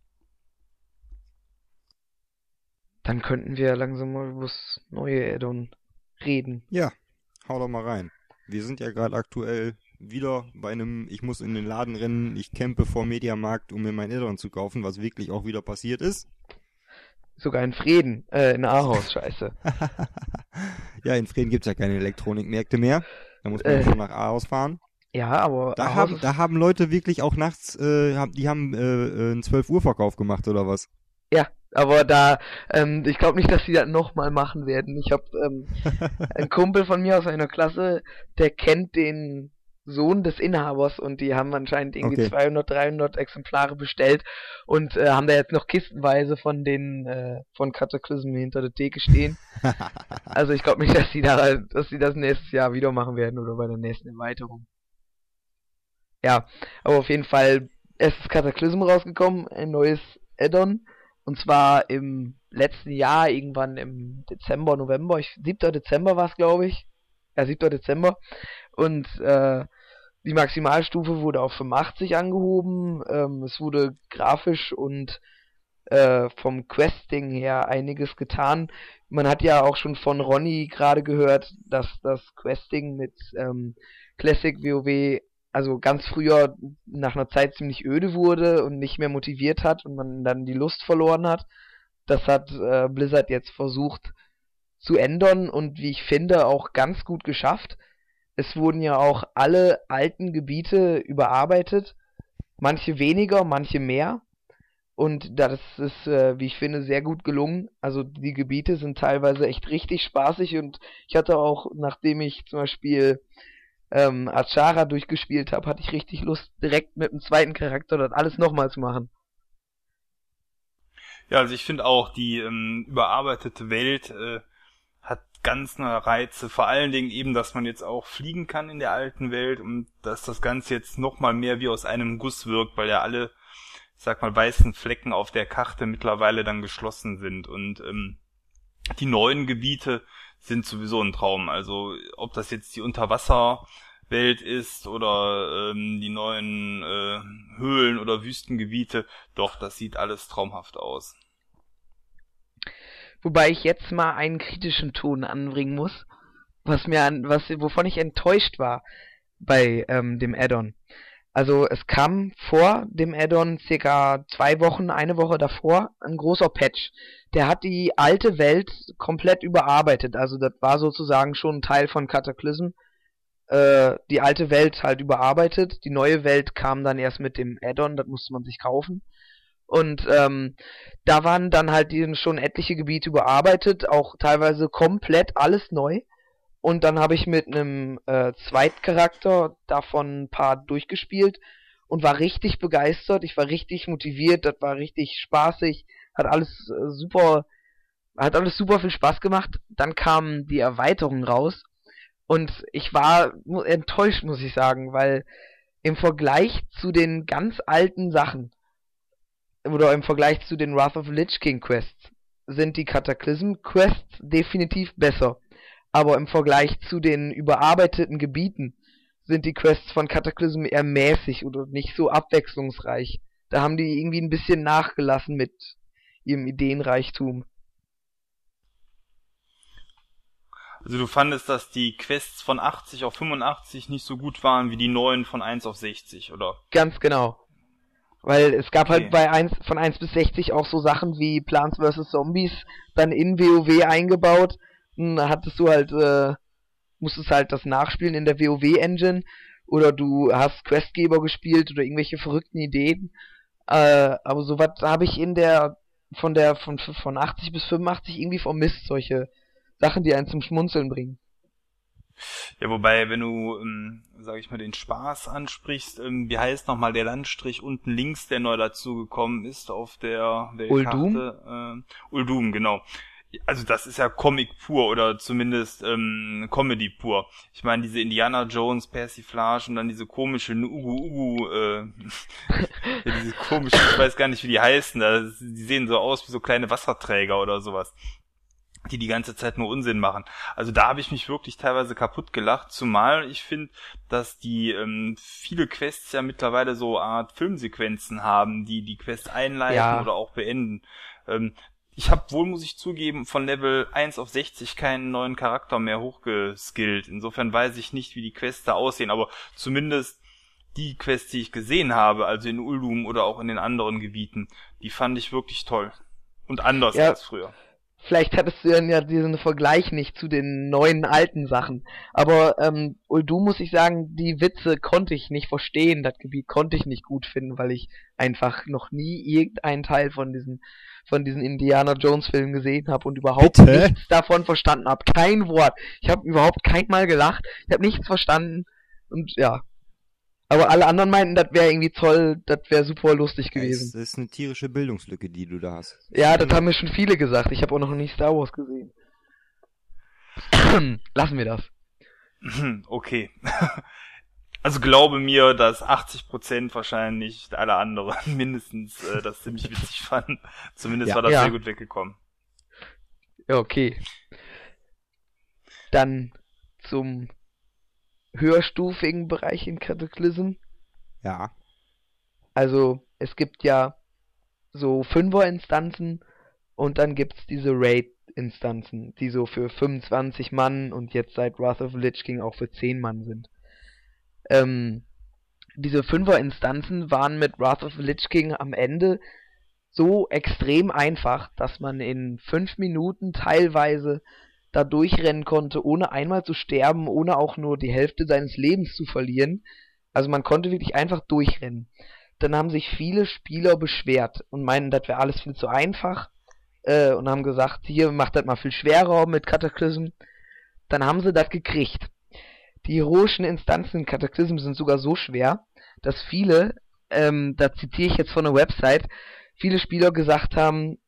Dann könnten wir langsam mal über das neue Add-on reden. Ja, hau doch mal rein. Wir sind ja gerade aktuell wieder bei einem, ich muss in den Laden rennen, ich campe vor Mediamarkt, um mir mein Add-on zu kaufen, was wirklich auch wieder passiert ist. Sogar in Frieden, in Ahaus, scheiße. Ja, in Frieden gibt's ja keine Elektronikmärkte mehr. Da muss man schon nach Ahaus fahren. Ja, aber da haben Leute wirklich auch nachts, die haben einen 12 Uhr Verkauf gemacht oder was? Ja, aber ich glaube nicht, dass sie das nochmal machen werden. Ich habe einen Kumpel von mir aus einer Klasse, der kennt den Sohn des Inhabers und die haben anscheinend irgendwie 200, 300 Exemplare bestellt und haben da jetzt noch kistenweise von Cataclysm hinter der Theke stehen. Also ich glaube nicht, dass sie das nächstes Jahr wieder machen werden oder bei der nächsten Erweiterung. Ja, aber auf jeden Fall, es ist Cataclysm rausgekommen, ein neues Add-on. Und zwar im letzten Jahr, irgendwann im Dezember, November, 7. Dezember war es, glaube ich. Ja, 7. Dezember. Und die Maximalstufe wurde auf 85 angehoben. Es wurde grafisch und vom Questing her einiges getan. Man hat ja auch schon von Ronny gerade gehört, dass das Questing mit Classic WoW also ganz früher nach einer Zeit ziemlich öde wurde und nicht mehr motiviert hat und man dann die Lust verloren hat. Das hat Blizzard jetzt versucht zu ändern und wie ich finde auch ganz gut geschafft. Es wurden ja auch alle alten Gebiete überarbeitet, manche weniger, manche mehr. Und das ist, wie ich finde, sehr gut gelungen. Also die Gebiete sind teilweise echt richtig spaßig und ich hatte auch, nachdem ich zum Beispiel Azshara durchgespielt habe, hatte ich richtig Lust, direkt mit dem zweiten Charakter das alles nochmal zu machen. Ja, also ich finde auch, die überarbeitete Welt hat ganz neue Reize, vor allen Dingen eben, dass man jetzt auch fliegen kann in der alten Welt und dass das Ganze jetzt nochmal mehr wie aus einem Guss wirkt, weil ja alle, ich sag mal, weißen Flecken auf der Karte mittlerweile dann geschlossen sind und die neuen Gebiete sind sowieso ein Traum. Also ob das jetzt die Unterwasserwelt ist oder die neuen Höhlen oder Wüstengebiete, doch, das sieht alles traumhaft aus. Wobei ich jetzt mal einen kritischen Ton anbringen muss, wovon ich enttäuscht war bei dem Add-on. Also es kam vor dem Add-on circa 2 Wochen, eine Woche davor, ein großer Patch. Der hat die alte Welt komplett überarbeitet. Also das war sozusagen schon ein Teil von Cataclysm. Die alte Welt halt überarbeitet. Die neue Welt kam dann erst mit dem Add-on, das musste man sich kaufen. Und da waren dann halt schon etliche Gebiete überarbeitet, auch teilweise komplett alles neu. Und dann habe ich mit einem Zweitcharakter davon ein paar durchgespielt und war richtig begeistert. Ich war richtig motiviert, das war richtig spaßig, hat alles super viel Spaß gemacht. Dann kam die Erweiterung raus und ich war enttäuscht, muss ich sagen, weil im Vergleich zu den ganz alten Sachen oder im Vergleich zu den Wrath of the Lich King Quests sind die Cataclysm Quests definitiv besser. Aber im Vergleich zu den überarbeiteten Gebieten sind die Quests von Cataclysm eher mäßig oder nicht so abwechslungsreich. Da haben die irgendwie ein bisschen nachgelassen mit ihrem Ideenreichtum. Also du fandest, dass die Quests von 80 auf 85 nicht so gut waren wie die neuen von 1 auf 60, oder? Ganz genau. Weil es gab halt von 1 bis 60 auch so Sachen wie Plants vs. Zombies dann in WoW eingebaut. Hattest du halt musstest halt das nachspielen in der WoW-Engine oder du hast Questgeber gespielt oder irgendwelche verrückten Ideen. Aber sowas habe ich von 80 bis 85 irgendwie vermisst, solche Sachen, die einen zum Schmunzeln bringen. Ja, wobei, wenn du, sag ich mal, den Spaß ansprichst, wie heißt nochmal der Landstrich unten links, der neu dazugekommen ist auf der Uldum? Karte? Uldum, genau. Also das ist ja Comic pur oder zumindest Comedy pur. Ich meine, diese Indiana Jones Persiflage und dann diese komische ja, diese komische, ich weiß gar nicht, wie die heißen, die sehen so aus wie so kleine Wasserträger oder sowas, die ganze Zeit nur Unsinn machen. Also da habe ich mich wirklich teilweise kaputt gelacht, zumal ich finde, dass die viele Quests ja mittlerweile so Art Filmsequenzen haben, die Quest einleiten oder auch beenden. Ich habe wohl, muss ich zugeben, von Level 1 auf 60 keinen neuen Charakter mehr hochgeskillt. Insofern weiß ich nicht, wie die Quests da aussehen, aber zumindest die Quests, die ich gesehen habe, also in Uldum oder auch in den anderen Gebieten, die fand ich wirklich toll. Und anders als früher. Vielleicht hattest du ja diesen Vergleich nicht zu den neuen, alten Sachen. Aber Uldum, muss ich sagen, die Witze konnte ich nicht verstehen. Das Gebiet konnte ich nicht gut finden, weil ich einfach noch nie irgendeinen Teil von diesen Indiana Jones Filmen gesehen habe und überhaupt nichts davon verstanden habe. Kein Wort. Ich habe überhaupt kein Mal gelacht. Ich habe nichts verstanden. Und ja. Aber alle anderen meinten, das wäre irgendwie toll, das wäre super lustig gewesen. Das ist eine tierische Bildungslücke, die du da hast. Ja, das haben mir schon viele gesagt. Ich habe auch noch nie Star Wars gesehen. Lassen wir das. Okay. Also glaube mir, dass 80% wahrscheinlich alle anderen mindestens das ziemlich witzig fanden. Zumindest war das sehr gut weggekommen. Ja, okay. Dann zum höherstufigen Bereich in Cataclysm. Ja. Also, es gibt ja so 5er-Instanzen und dann gibt's diese Raid-Instanzen, die so für 25 Mann und jetzt seit Wrath of the Lich King auch für 10 Mann sind. Diese 5er-Instanzen waren mit Wrath of the Lich King am Ende so extrem einfach, dass man in 5 Minuten teilweise da durchrennen konnte, ohne einmal zu sterben, ohne auch nur die Hälfte seines Lebens zu verlieren. Also man konnte wirklich einfach durchrennen. Dann haben sich viele Spieler beschwert und meinen, das wäre alles viel zu einfach und haben gesagt, hier, macht das mal viel schwerer mit Cataclysm. Dann haben sie das gekriegt. Die heroischen Instanzen in Cataclysm sind sogar so schwer, dass viele, da zitiere ich jetzt von einer Website, viele Spieler gesagt haben,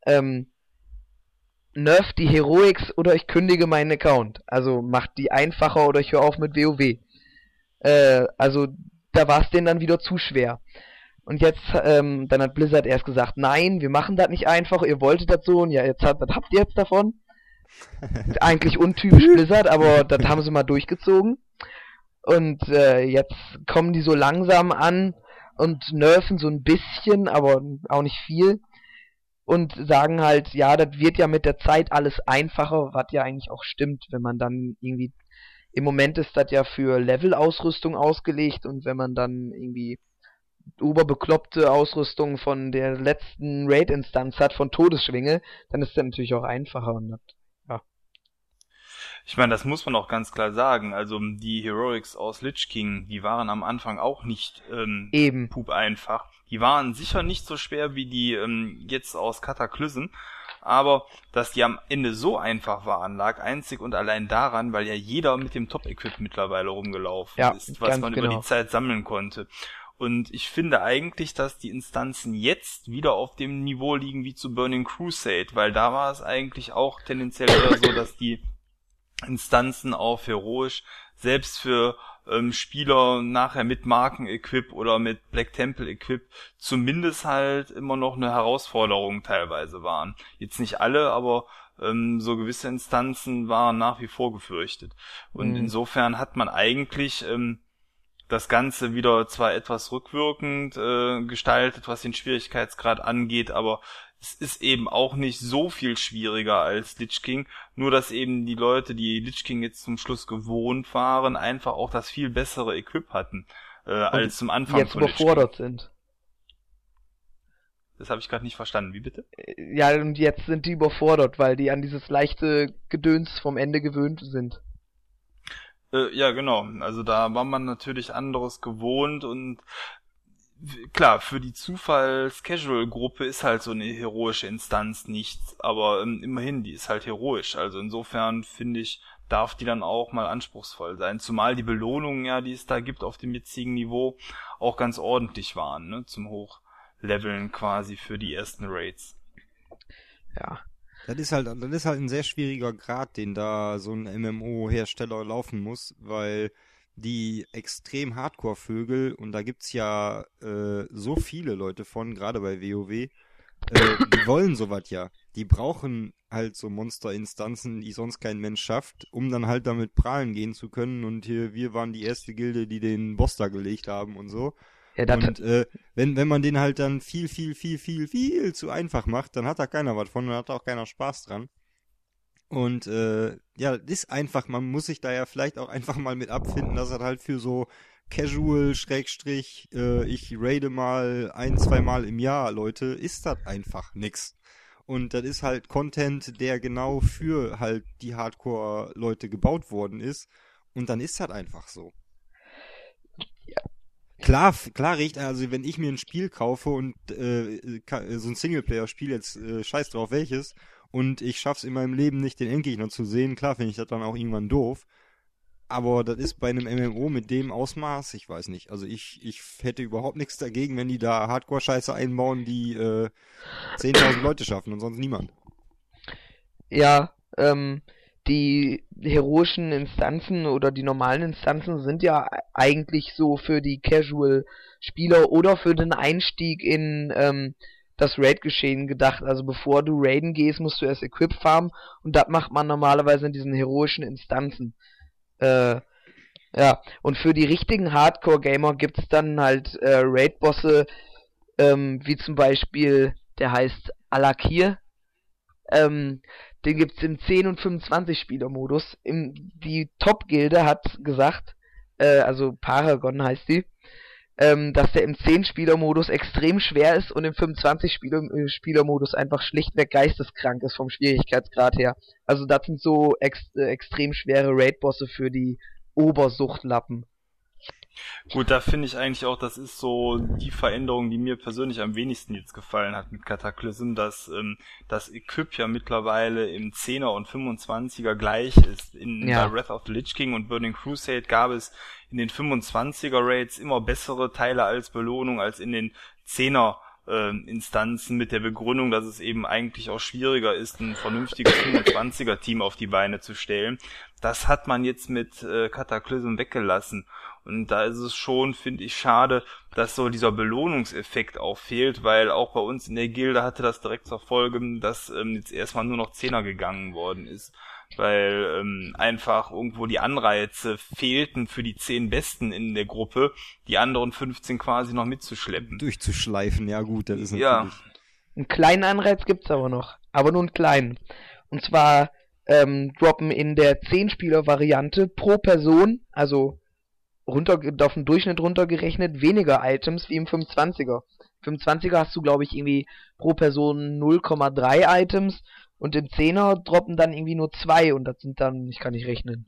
nervt die Heroics oder ich kündige meinen Account. Also macht die einfacher oder ich höre auf mit WoW. Also da war es denen dann wieder zu schwer. Und jetzt, dann hat Blizzard erst gesagt, nein, wir machen das nicht einfach, ihr wolltet das so und ja, was habt ihr jetzt davon? Eigentlich untypisch Blizzard, aber das haben sie mal durchgezogen. Und jetzt kommen die so langsam an und nerven so ein bisschen, aber auch nicht viel. Und sagen halt, ja, das wird ja mit der Zeit alles einfacher, was ja eigentlich auch stimmt, wenn man dann irgendwie, im Moment ist das ja für Level-Ausrüstung ausgelegt und wenn man dann irgendwie oberbekloppte Ausrüstung von der letzten Raid-Instanz hat, von Todesschwinge, dann ist das natürlich auch einfacher und das, ja. Ich meine, das muss man auch ganz klar sagen, also die Heroics aus Lich King, die waren am Anfang auch nicht pup einfach. Die waren sicher nicht so schwer wie die jetzt aus Cataclysm, aber dass die am Ende so einfach waren, lag einzig und allein daran, weil ja jeder mit dem Top-Equip mittlerweile rumgelaufen ist, was man über die Zeit sammeln konnte. Und ich finde eigentlich, dass die Instanzen jetzt wieder auf dem Niveau liegen wie zu Burning Crusade, weil da war es eigentlich auch tendenziell eher so, dass die Instanzen auf heroisch selbst für Spieler nachher mit Marken-Equip oder mit Black Temple-Equip zumindest halt immer noch eine Herausforderung teilweise waren. Jetzt nicht alle, aber so gewisse Instanzen waren nach wie vor gefürchtet. Und insofern hat man eigentlich das Ganze wieder zwar etwas rückwirkend gestaltet, was den Schwierigkeitsgrad angeht, aber es ist eben auch nicht so viel schwieriger als Lich King, nur dass eben die Leute, die Lich King jetzt zum Schluss gewohnt waren, einfach auch das viel bessere Equip hatten, als zum Anfang von Lich King. Jetzt überfordert sind. Das habe ich gerade nicht verstanden. Wie bitte? Ja, und jetzt sind die überfordert, weil die an dieses leichte Gedöns vom Ende gewöhnt sind. Ja, genau. Also da war man natürlich anderes gewohnt und klar, für die Zufalls-Casual-Gruppe ist halt so eine heroische Instanz nichts, aber immerhin, die ist halt heroisch. Also insofern finde ich, darf die dann auch mal anspruchsvoll sein. Zumal die Belohnungen ja, die es da gibt auf dem jetzigen Niveau, auch ganz ordentlich waren, ne, zum Hochleveln quasi für die ersten Raids. Ja. Das ist halt ein sehr schwieriger Grad, den da so ein MMO-Hersteller laufen muss, weil die extrem Hardcore-Vögel, und da gibt's ja so viele Leute von, gerade bei WoW, die wollen sowas ja. Die brauchen halt so Monster-Instanzen, die sonst kein Mensch schafft, um dann halt damit prahlen gehen zu können. Und hier, wir waren die erste Gilde, die den Boss da gelegt haben und so. Ja, das, Und wenn man den halt dann viel zu einfach macht, dann hat da keiner was von und hat auch keiner Spaß dran. Und ja, das ist einfach, man muss sich da ja vielleicht auch einfach mal mit abfinden, dass das halt für so Casual, Schrägstrich, ich raide mal 1-2 Mal im Jahr, Leute, ist das einfach nix. Und das ist halt Content, der genau für halt die Hardcore-Leute gebaut worden ist. Und dann ist das einfach so. Klar riecht, also wenn ich mir ein Spiel kaufe und so ein Singleplayer-Spiel, jetzt scheiß drauf welches, und ich schaff's in meinem Leben nicht, den Endgegner zu sehen, klar finde ich das dann auch irgendwann doof. Aber das ist bei einem MMO mit dem Ausmaß, ich weiß nicht. Also ich hätte überhaupt nichts dagegen, wenn die da Hardcore-Scheiße einbauen, die 10.000 Leute schaffen und sonst niemand. ja, die heroischen Instanzen oder die normalen Instanzen sind ja eigentlich so für die Casual-Spieler oder für den Einstieg in das Raid-Geschehen gedacht. Also bevor du raiden gehst, musst du erst Equip farmen und das macht man normalerweise in diesen heroischen Instanzen. Ja, und für die richtigen Hardcore-Gamer gibt's dann halt Raid-Bosse, wie zum Beispiel, der heißt Alakir. Den gibt's im 10- und 25-Spieler-Modus. Die Top-Gilde hat gesagt, also Paragon heißt die, dass der im 10-Spieler-Modus extrem schwer ist und im 25-Spieler-Modus einfach schlichtweg geisteskrank ist vom Schwierigkeitsgrad her. Also das sind so extrem schwere Raid-Bosse für die Obersuchtlappen. Gut, da finde ich eigentlich auch, das ist so die Veränderung, die mir persönlich am wenigsten jetzt gefallen hat mit Cataclysm, dass das Equip ja mittlerweile im 10er und 25er gleich ist. Bei Wrath of the Lich King und Burning Crusade gab es in den 25er Raids immer bessere Teile als Belohnung als in den 10er Instanzen, mit der Begründung, dass es eben eigentlich auch schwieriger ist, ein vernünftiges 25er Team auf die Beine zu stellen. Das hat man jetzt mit Cataclysm weggelassen. Und da ist es schon, finde ich, schade, dass so dieser Belohnungseffekt auch fehlt, weil auch bei uns in der Gilde hatte das direkt zur Folge, dass jetzt erstmal nur noch 10er gegangen worden ist. Weil einfach irgendwo die Anreize fehlten für die 10 Besten in der Gruppe, die anderen 15 quasi noch mitzuschleppen. Durchzuschleifen, ja gut, das ist natürlich... Ja. Einen kleinen Anreiz gibt's aber noch, aber nur einen kleinen. Und zwar droppen in der 10-Spieler-Variante pro Person, also auf den Durchschnitt runtergerechnet, weniger Items wie im 25er. 25er hast du, glaube ich, irgendwie pro Person 0,3 Items und im 10er droppen dann irgendwie nur 2 und das sind dann, ich kann nicht rechnen.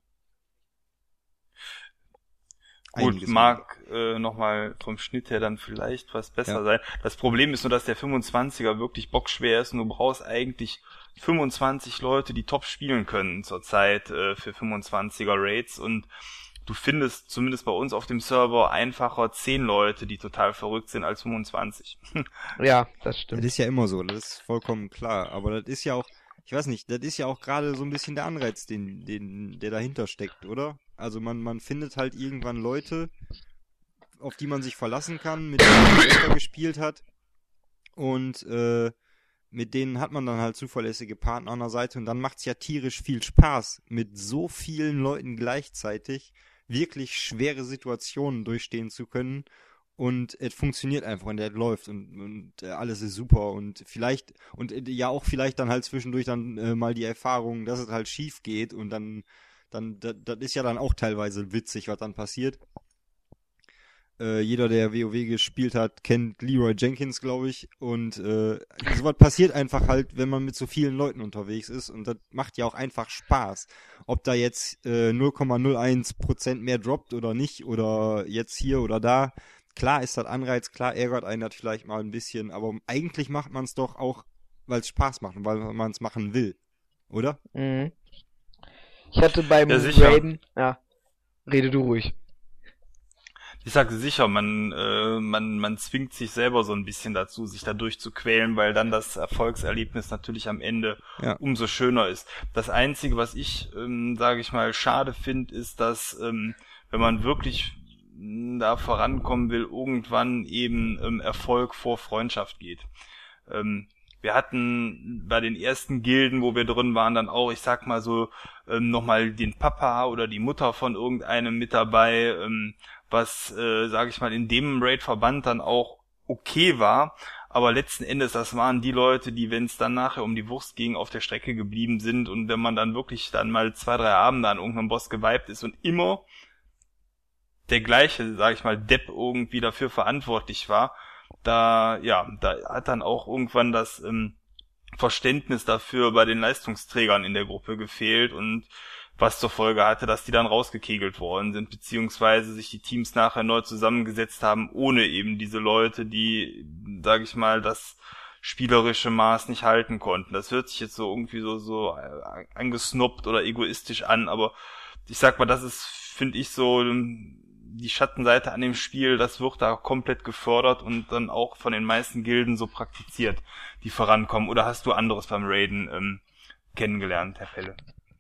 Gut, mag nochmal vom Schnitt her dann vielleicht was besser sein. Das Problem ist nur, dass der 25er wirklich bockschwer ist und du brauchst eigentlich 25 Leute, die top spielen können zurzeit für 25er Raids und du findest zumindest bei uns auf dem Server einfacher 10 Leute, die total verrückt sind, als 25. Ja, das stimmt. Das ist ja immer so, das ist vollkommen klar. Aber das ist ja auch, ich weiß nicht, das ist ja auch gerade so ein bisschen der Anreiz, der dahinter steckt, oder? Also man findet halt irgendwann Leute, auf die man sich verlassen kann, mit denen man öfter gespielt hat. Und mit denen hat man dann halt zuverlässige Partner an der Seite. Und dann macht's ja tierisch viel Spaß, mit so vielen Leuten gleichzeitig wirklich schwere Situationen durchstehen zu können und es funktioniert einfach und es läuft und alles ist super und vielleicht ja auch vielleicht dann halt zwischendurch dann mal die Erfahrung, dass es halt schief geht und dann das ist ja dann auch teilweise witzig, was dann passiert. Jeder, der WoW gespielt hat, kennt Leroy Jenkins, glaube ich. Und sowas passiert einfach halt, wenn man mit so vielen Leuten unterwegs ist. Und das macht ja auch einfach Spaß. Ob da jetzt 0,01% mehr droppt oder nicht, oder jetzt hier oder da. Klar ist das Anreiz, klar ärgert einen das vielleicht mal ein bisschen. Aber eigentlich macht man es doch auch, weil es Spaß macht und weil man es machen will. Oder? Mhm. Ich hatte beim Ja, sicher. Raiden... Ja, rede du ruhig. Ich sage sicher, man zwingt sich selber so ein bisschen dazu, sich da durchzuquälen, weil dann das Erfolgserlebnis natürlich am Ende umso schöner ist. Das Einzige, was ich, sage ich mal, schade finde, ist, dass wenn man wirklich da vorankommen will, irgendwann eben Erfolg vor Freundschaft geht. Wir hatten bei den ersten Gilden, wo wir drin waren, dann auch, ich sag mal so, nochmal den Papa oder die Mutter von irgendeinem mit dabei, was, sage ich mal, in dem Raid-Verband dann auch okay war, aber letzten Endes, das waren die Leute, die, wenn es dann nachher um die Wurst ging, auf der Strecke geblieben sind, und wenn man dann wirklich dann mal 2-3 Abende an irgendeinem Boss geweibt ist und immer der gleiche, sage ich mal, Depp irgendwie dafür verantwortlich war, da hat dann auch irgendwann das Verständnis dafür bei den Leistungsträgern in der Gruppe gefehlt, und was zur Folge hatte, dass die dann rausgekegelt worden sind, beziehungsweise sich die Teams nachher neu zusammengesetzt haben, ohne eben diese Leute, die, sage ich mal, das spielerische Maß nicht halten konnten. Das hört sich jetzt so irgendwie so angesnobbt oder egoistisch an, aber ich sag mal, das ist, finde ich, so die Schattenseite an dem Spiel, das wird da komplett gefördert und dann auch von den meisten Gilden so praktiziert, die vorankommen. Oder hast du anderes beim Raiden kennengelernt, Herr Pelle?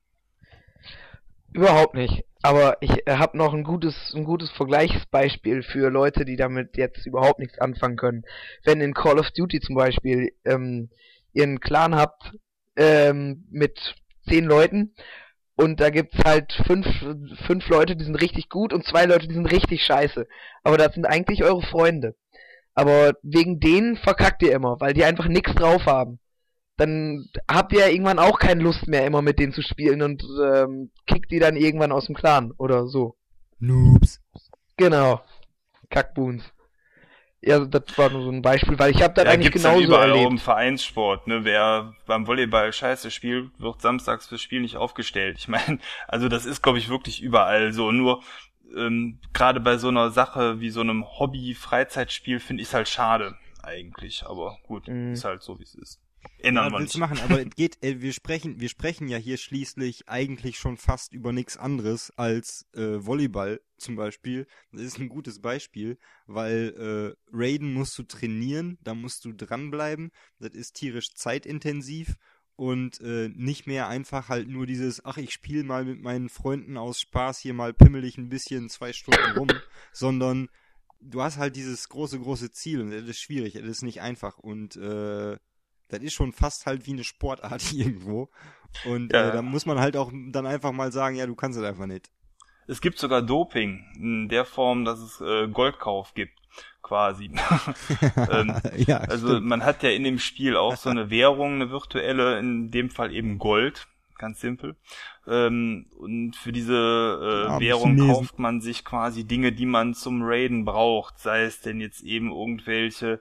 Überhaupt nicht. Aber ich habe noch ein gutes Vergleichsbeispiel für Leute, die damit jetzt überhaupt nichts anfangen können. Wenn in Call of Duty zum Beispiel ihr einen Clan habt mit 10 Leuten, und da gibt's halt fünf Leute, die sind richtig gut, und 2 Leute, die sind richtig scheiße. Aber das sind eigentlich eure Freunde. Aber wegen denen verkackt ihr immer, weil die einfach nichts drauf haben. Dann habt ihr ja irgendwann auch keine Lust mehr, immer mit denen zu spielen, und kickt die dann irgendwann aus dem Clan oder so. Noobs. Genau. Kackboons. Ja, das war nur so ein Beispiel, weil ich habe das eigentlich gibt's dann genauso überall erlebt. auch im Vereinssport, ne? Wer beim Volleyball scheiße spielt, wird samstags fürs Spiel nicht aufgestellt. Ich meine, also das ist, glaube ich, wirklich überall so. Nur gerade bei so einer Sache wie so einem Hobby-Freizeitspiel finde ich es halt schade eigentlich. Aber gut, ist halt so, wie es ist. Ändern wir nicht. Machen, aber es geht, wir sprechen ja hier schließlich eigentlich schon fast über nichts anderes als Volleyball zum Beispiel. Das ist ein gutes Beispiel, weil Raiden musst du trainieren, da musst du dranbleiben, das ist tierisch zeitintensiv und nicht mehr einfach halt nur dieses, ach, ich spiele mal mit meinen Freunden aus Spaß hier mal pimmelig ein bisschen 2 Stunden rum, sondern du hast halt dieses große Ziel, und das ist schwierig, das ist nicht einfach, und das ist schon fast halt wie eine Sportart irgendwo. Und da muss man halt auch dann einfach mal sagen, ja, du kannst es einfach nicht. Es gibt sogar Doping in der Form, dass es Goldkauf gibt, quasi. Ja, also stimmt. man hat ja in dem Spiel auch so eine Währung, eine virtuelle, in dem Fall eben Gold, ganz simpel. Und für diese Währung Chinesen. kauft man sich quasi Dinge, die man zum Raiden braucht, sei es denn jetzt eben irgendwelche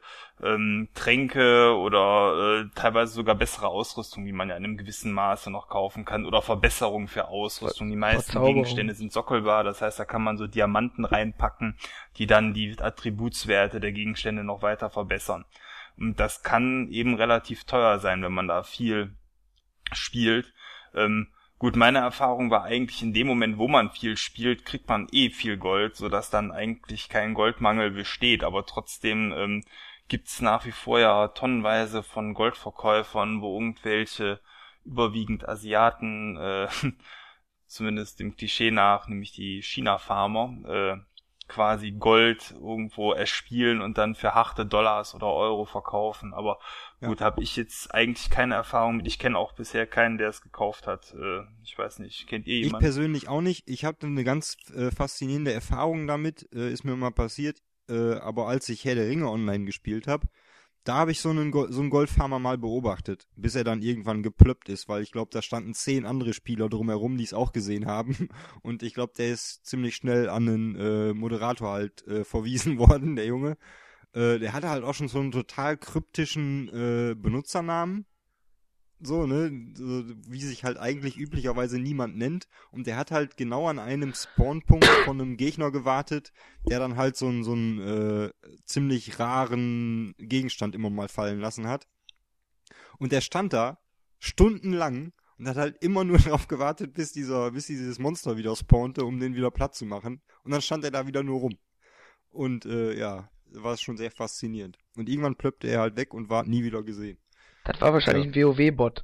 Tränke oder teilweise sogar bessere Ausrüstung, die man ja in einem gewissen Maße noch kaufen kann, oder Verbesserung für Ausrüstung. Die meisten Verzauberung. Gegenstände sind sockelbar, das heißt, da kann man so Diamanten reinpacken, die dann die Attributswerte der Gegenstände noch weiter verbessern. Und das kann eben relativ teuer sein, wenn man da viel spielt. Gut, meine Erfahrung war eigentlich, in dem Moment, wo man viel spielt, kriegt man viel Gold, sodass dann eigentlich kein Goldmangel besteht, aber trotzdem gibt's nach wie vor ja tonnenweise von Goldverkäufern, wo irgendwelche überwiegend Asiaten, zumindest dem Klischee nach, nämlich die China-Farmer, quasi Gold irgendwo erspielen und dann für harte Dollars oder Euro verkaufen. Aber gut, habe ich jetzt eigentlich keine Erfahrung mit. Ich kenne auch bisher keinen, der es gekauft hat. Ich weiß nicht, kennt ihr Ich jemanden? persönlich auch nicht. Ich hatte eine ganz faszinierende Erfahrung damit, ist mir mal passiert, aber als ich Herr der Ringe online gespielt habe, Da habe ich so einen Goldfarmer mal beobachtet, bis er dann irgendwann geplöppt ist, weil ich glaube, da standen 10 andere Spieler drumherum, die es auch gesehen haben. Und ich glaube, der ist ziemlich schnell an einen Moderator halt verwiesen worden, der Junge. Der hatte halt auch schon so einen total kryptischen Benutzernamen. So, ne, so, wie sich halt eigentlich üblicherweise niemand nennt. Und der hat halt genau an einem Spawnpunkt von einem Gegner gewartet, der dann halt so einen ziemlich raren Gegenstand immer mal fallen lassen hat. Und der stand da stundenlang und hat halt immer nur darauf gewartet, bis dieses Monster wieder spawnte, um den wieder platt zu machen. Und dann stand er da wieder nur rum. Und ja, war es schon sehr faszinierend. Und irgendwann plöppte er halt weg und war nie wieder gesehen. Das war wahrscheinlich ein WoW-Bot.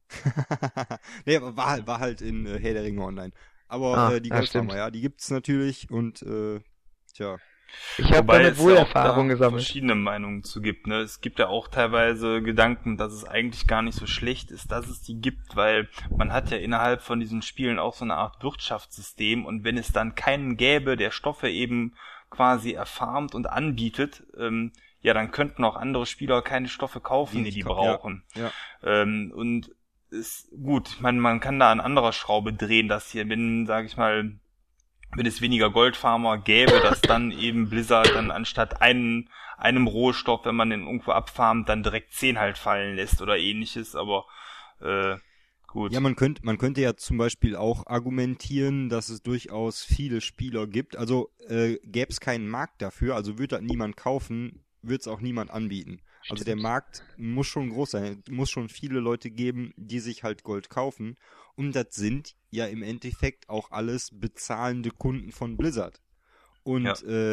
Nee, aber war halt in Herr der Ringe online. Aber die Goldfarmer, ja, die gibt's natürlich und tja. Ich habe damit wohl Erfahrung gesammelt. Verschiedene Meinungen zu gibt, ne? Es gibt ja auch teilweise Gedanken, dass es eigentlich gar nicht so schlecht ist, dass es die gibt, weil man hat ja innerhalb von diesen Spielen auch so eine Art Wirtschaftssystem und wenn es dann keinen gäbe, der Stoffe eben quasi erfarmt und anbietet, ja, dann könnten auch andere Spieler keine Stoffe kaufen, die brauchen. Ja. Und ist gut, man kann da an anderer Schraube drehen, dass hier, wenn es weniger Goldfarmer gäbe, dass dann eben Blizzard dann anstatt einem Rohstoff, wenn man den irgendwo abfarmt, dann direkt 10 halt fallen lässt oder ähnliches, aber gut. Ja, man könnte ja zum Beispiel auch argumentieren, dass es durchaus viele Spieler gibt, also gäbe es keinen Markt dafür, also würde das niemand kaufen, würde es auch niemand anbieten. Also der Markt muss schon groß sein, muss schon viele Leute geben, die sich halt Gold kaufen. Und das sind ja im Endeffekt auch alles bezahlende Kunden von Blizzard. Und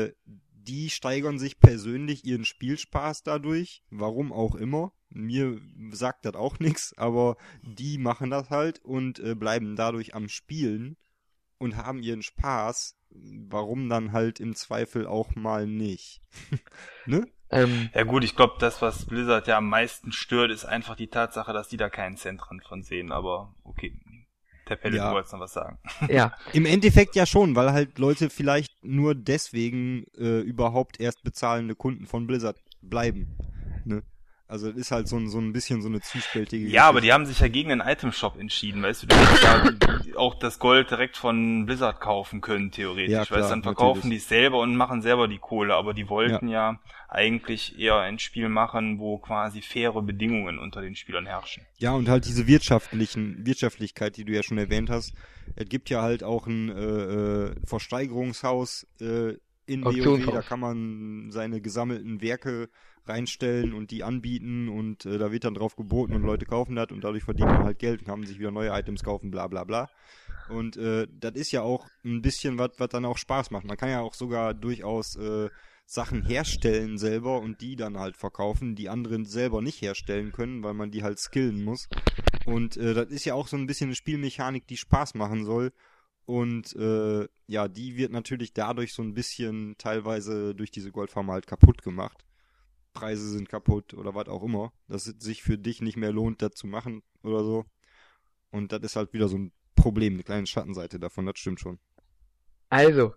die steigern sich persönlich ihren Spielspaß dadurch, warum auch immer. Mir sagt das auch nichts, aber die machen das halt und bleiben dadurch am Spielen und haben ihren Spaß. Warum dann halt im Zweifel auch mal nicht? Ne? Ja gut, ich glaube, das, was Blizzard ja am meisten stört, ist einfach die Tatsache, dass die da keinen Cent dran von sehen, aber okay. Der Pellet, du wolltest noch was sagen. Ja. Im Endeffekt ja schon, weil halt Leute vielleicht nur deswegen überhaupt erst bezahlende Kunden von Blizzard bleiben. Ne? Also es ist halt so ein bisschen so eine zwiespältige Geschichte. Aber die haben sich ja gegen einen Item-Shop entschieden, weißt du, die hätten da auch das Gold direkt von Blizzard kaufen können, theoretisch. Ja, klar, weißt du, dann verkaufen die es selber und machen selber die Kohle, aber die wollten ja eigentlich eher ein Spiel machen, wo quasi faire Bedingungen unter den Spielern herrschen. Ja, und halt diese Wirtschaftlichkeit, die du ja schon erwähnt hast. Es gibt ja halt auch ein Versteigerungshaus in WoW, da kann man seine gesammelten Werke reinstellen und die anbieten und da wird dann drauf geboten und Leute kaufen das und dadurch verdient man halt Geld und kann sich wieder neue Items kaufen, bla bla bla. Und das ist ja auch ein bisschen was dann auch Spaß macht. Man kann ja auch sogar durchaus Sachen herstellen selber und die dann halt verkaufen, die anderen selber nicht herstellen können, weil man die halt skillen muss. Und das ist ja auch so ein bisschen eine Spielmechanik, die Spaß machen soll. Und ja, die wird natürlich dadurch so ein bisschen teilweise durch diese Goldfarmer halt kaputt gemacht. Preise sind kaputt oder was auch immer, dass es sich für dich nicht mehr lohnt, das zu machen oder so. Und das ist halt wieder so ein Problem, eine kleine Schattenseite davon, das stimmt schon. Also,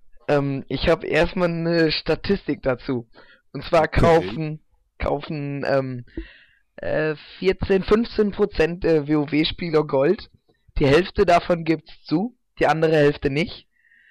ich habe erstmal eine Statistik dazu. Und zwar kaufen 14-15% der WoW-Spieler Gold. Die Hälfte davon gibt's zu, die andere Hälfte nicht.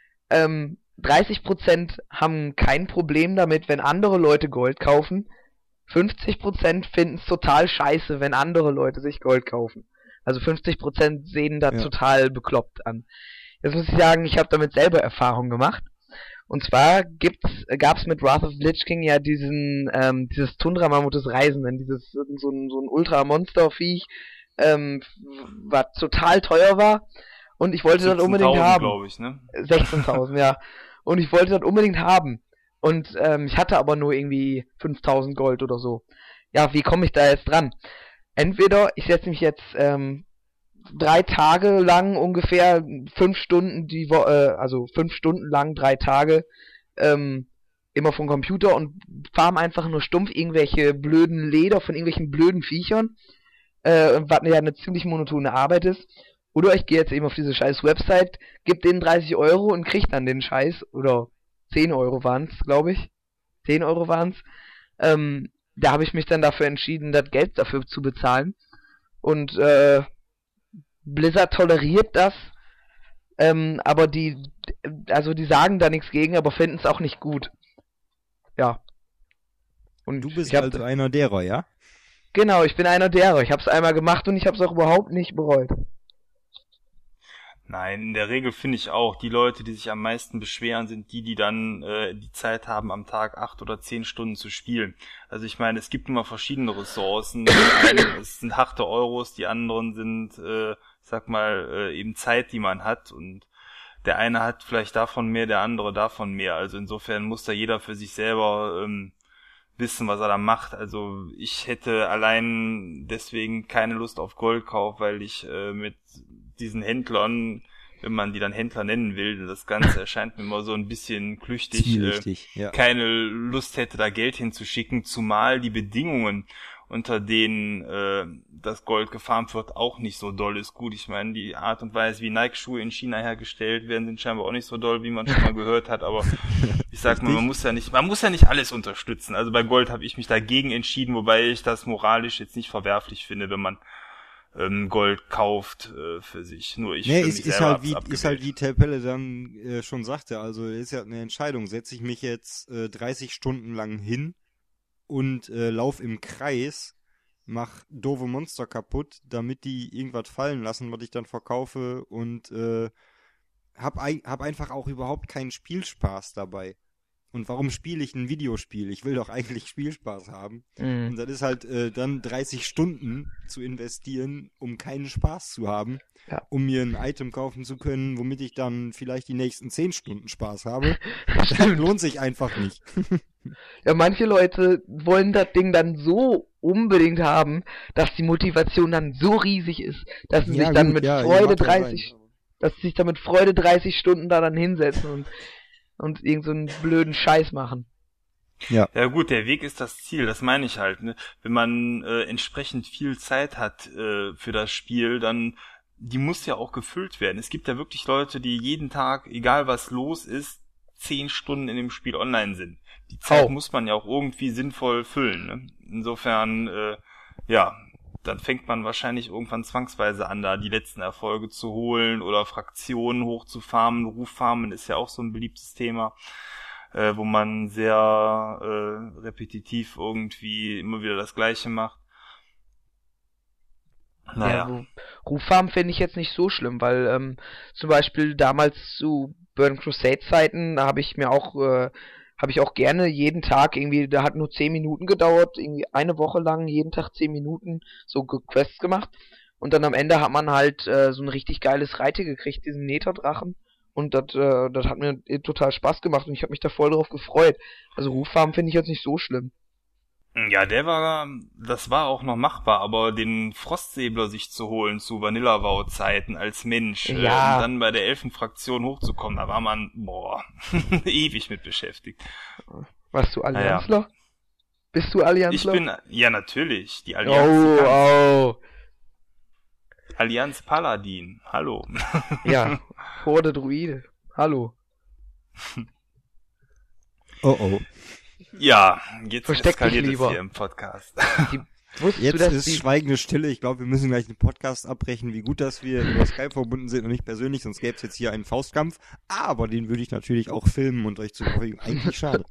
30% haben kein Problem damit, wenn andere Leute Gold kaufen. 50% finden es total scheiße, wenn andere Leute sich Gold kaufen. Also 50% sehen das total bekloppt an. Jetzt muss ich sagen, ich habe damit selber Erfahrung gemacht. Und zwar gab's mit Wrath of the Lich King ja dieses Tundra-Mammut des Reisenden, so ein Ultra-Monster-Viech, was total teuer war. Und ich wollte das unbedingt haben. 16.000, glaube ich, ne? 16.000, ja. Und ich wollte das unbedingt haben. Und ich hatte aber nur irgendwie 5.000 Gold oder so. Ja, wie komme ich da jetzt dran? Entweder ich setze mich jetzt 3 Tage lang ungefähr 5 Stunden also 5 Stunden lang 3 Tage immer vom Computer und farm einfach nur stumpf irgendwelche blöden Leder von irgendwelchen blöden Viechern, was ja eine ziemlich monotone Arbeit ist. Oder ich gehe jetzt eben auf diese scheiß Website, gebe denen 30 Euro und krieg dann den Scheiß, oder 10 Euro waren's, glaube ich. 10 Euro waren's. da habe ich mich dann dafür entschieden, das Geld dafür zu bezahlen. Und Blizzard toleriert das, aber die sagen da nichts gegen, aber finden es auch nicht gut. Ja. Und Du bist also einer derer, ja? Genau, ich bin einer derer. Ich habe es einmal gemacht und ich habe es auch überhaupt nicht bereut. Nein, in der Regel finde ich auch, die Leute, die sich am meisten beschweren, sind die dann die Zeit haben, am Tag 8 oder 10 Stunden zu spielen. Also ich meine, es gibt immer verschiedene Ressourcen. Die einen sind harte Euros, die anderen sind, eben Zeit, die man hat. Und der eine hat vielleicht davon mehr, der andere davon mehr. Also insofern muss da jeder für sich selber wissen, was er da macht. Also ich hätte allein deswegen keine Lust auf Goldkauf, weil ich mit diesen Händlern, wenn man die dann Händler nennen will, das Ganze erscheint mir immer so ein bisschen klüchtig, ja. Keine Lust hätte, da Geld hinzuschicken, zumal die Bedingungen, unter denen das Gold gefarmt wird, auch nicht so doll ist. Gut, ich meine, die Art und Weise, wie Nike-Schuhe in China hergestellt werden, sind scheinbar auch nicht so doll, wie man schon mal gehört hat, aber ich sag mal, man muss ja nicht alles unterstützen. Also bei Gold habe ich mich dagegen entschieden, wobei ich das moralisch jetzt nicht verwerflich finde, wenn man Gold kauft für sich. Nur ich für mich selber hab's abgewählt. Ist halt wie Telpelle dann schon sagte, also ist ja eine Entscheidung. Setze ich mich jetzt 30 Stunden lang hin und lauf im Kreis, mach doofe Monster kaputt, damit die irgendwas fallen lassen, was ich dann verkaufe und hab einfach auch überhaupt keinen Spielspaß dabei. Und warum spiele ich ein Videospiel? Ich will doch eigentlich Spielspaß haben. Und das ist halt dann 30 Stunden zu investieren, um keinen Spaß zu haben, um mir ein Item kaufen zu können, womit ich dann vielleicht die nächsten 10 Stunden Spaß habe. Das lohnt sich einfach nicht. Ja, manche Leute wollen das Ding dann so unbedingt haben, dass die Motivation dann so riesig ist, dass sie sich dann mit Freude 30 Stunden da dann hinsetzen und irgend so einen blöden Scheiß machen. Ja gut, der Weg ist das Ziel, das meine ich halt. Ne? Wenn man entsprechend viel Zeit hat für das Spiel, dann die muss ja auch gefüllt werden. Es gibt ja wirklich Leute, die jeden Tag, egal was los ist, 10 Stunden in dem Spiel online sind. Die Zeit muss man ja auch irgendwie sinnvoll füllen. Ne? Insofern, dann fängt man wahrscheinlich irgendwann zwangsweise an, da die letzten Erfolge zu holen oder Fraktionen hochzufarmen. Ruffarmen ist ja auch so ein beliebtes Thema, wo man sehr repetitiv irgendwie immer wieder das Gleiche macht. Naja. Ja, Ruffarmen finde ich jetzt nicht so schlimm, weil zum Beispiel damals zu Burning Crusade Zeiten, da habe ich auch gerne jeden Tag irgendwie, da hat nur 10 Minuten gedauert, irgendwie eine Woche lang jeden Tag 10 Minuten so Quests gemacht und dann am Ende hat man halt so ein richtig geiles Reiter gekriegt, diesen Netherdrachen und das hat mir total Spaß gemacht und ich habe mich da voll drauf gefreut. Also Ruffarmen finde ich jetzt nicht so schlimm. Ja, das war auch noch machbar, aber den Frostsäbler sich zu holen zu Vanilla-WoW-Zeiten als Mensch, und dann bei der Elfenfraktion hochzukommen, da war man, ewig mit beschäftigt. Warst du Allianzler? Ja. Bist du Allianzler? Ja, natürlich, die Allianz. Oh. Allianz Paladin, hallo. Ja, Horde Druide, hallo. Oh. Ja, jetzt eskaliert es hier im Podcast. Jetzt ist schweigende Stille. Ich glaube, wir müssen gleich den Podcast abbrechen. Wie gut, dass wir über Skype verbunden sind und nicht persönlich, sonst gäbe es jetzt hier einen Faustkampf. Aber den würde ich natürlich auch filmen und euch zu verfügen. Eigentlich schade.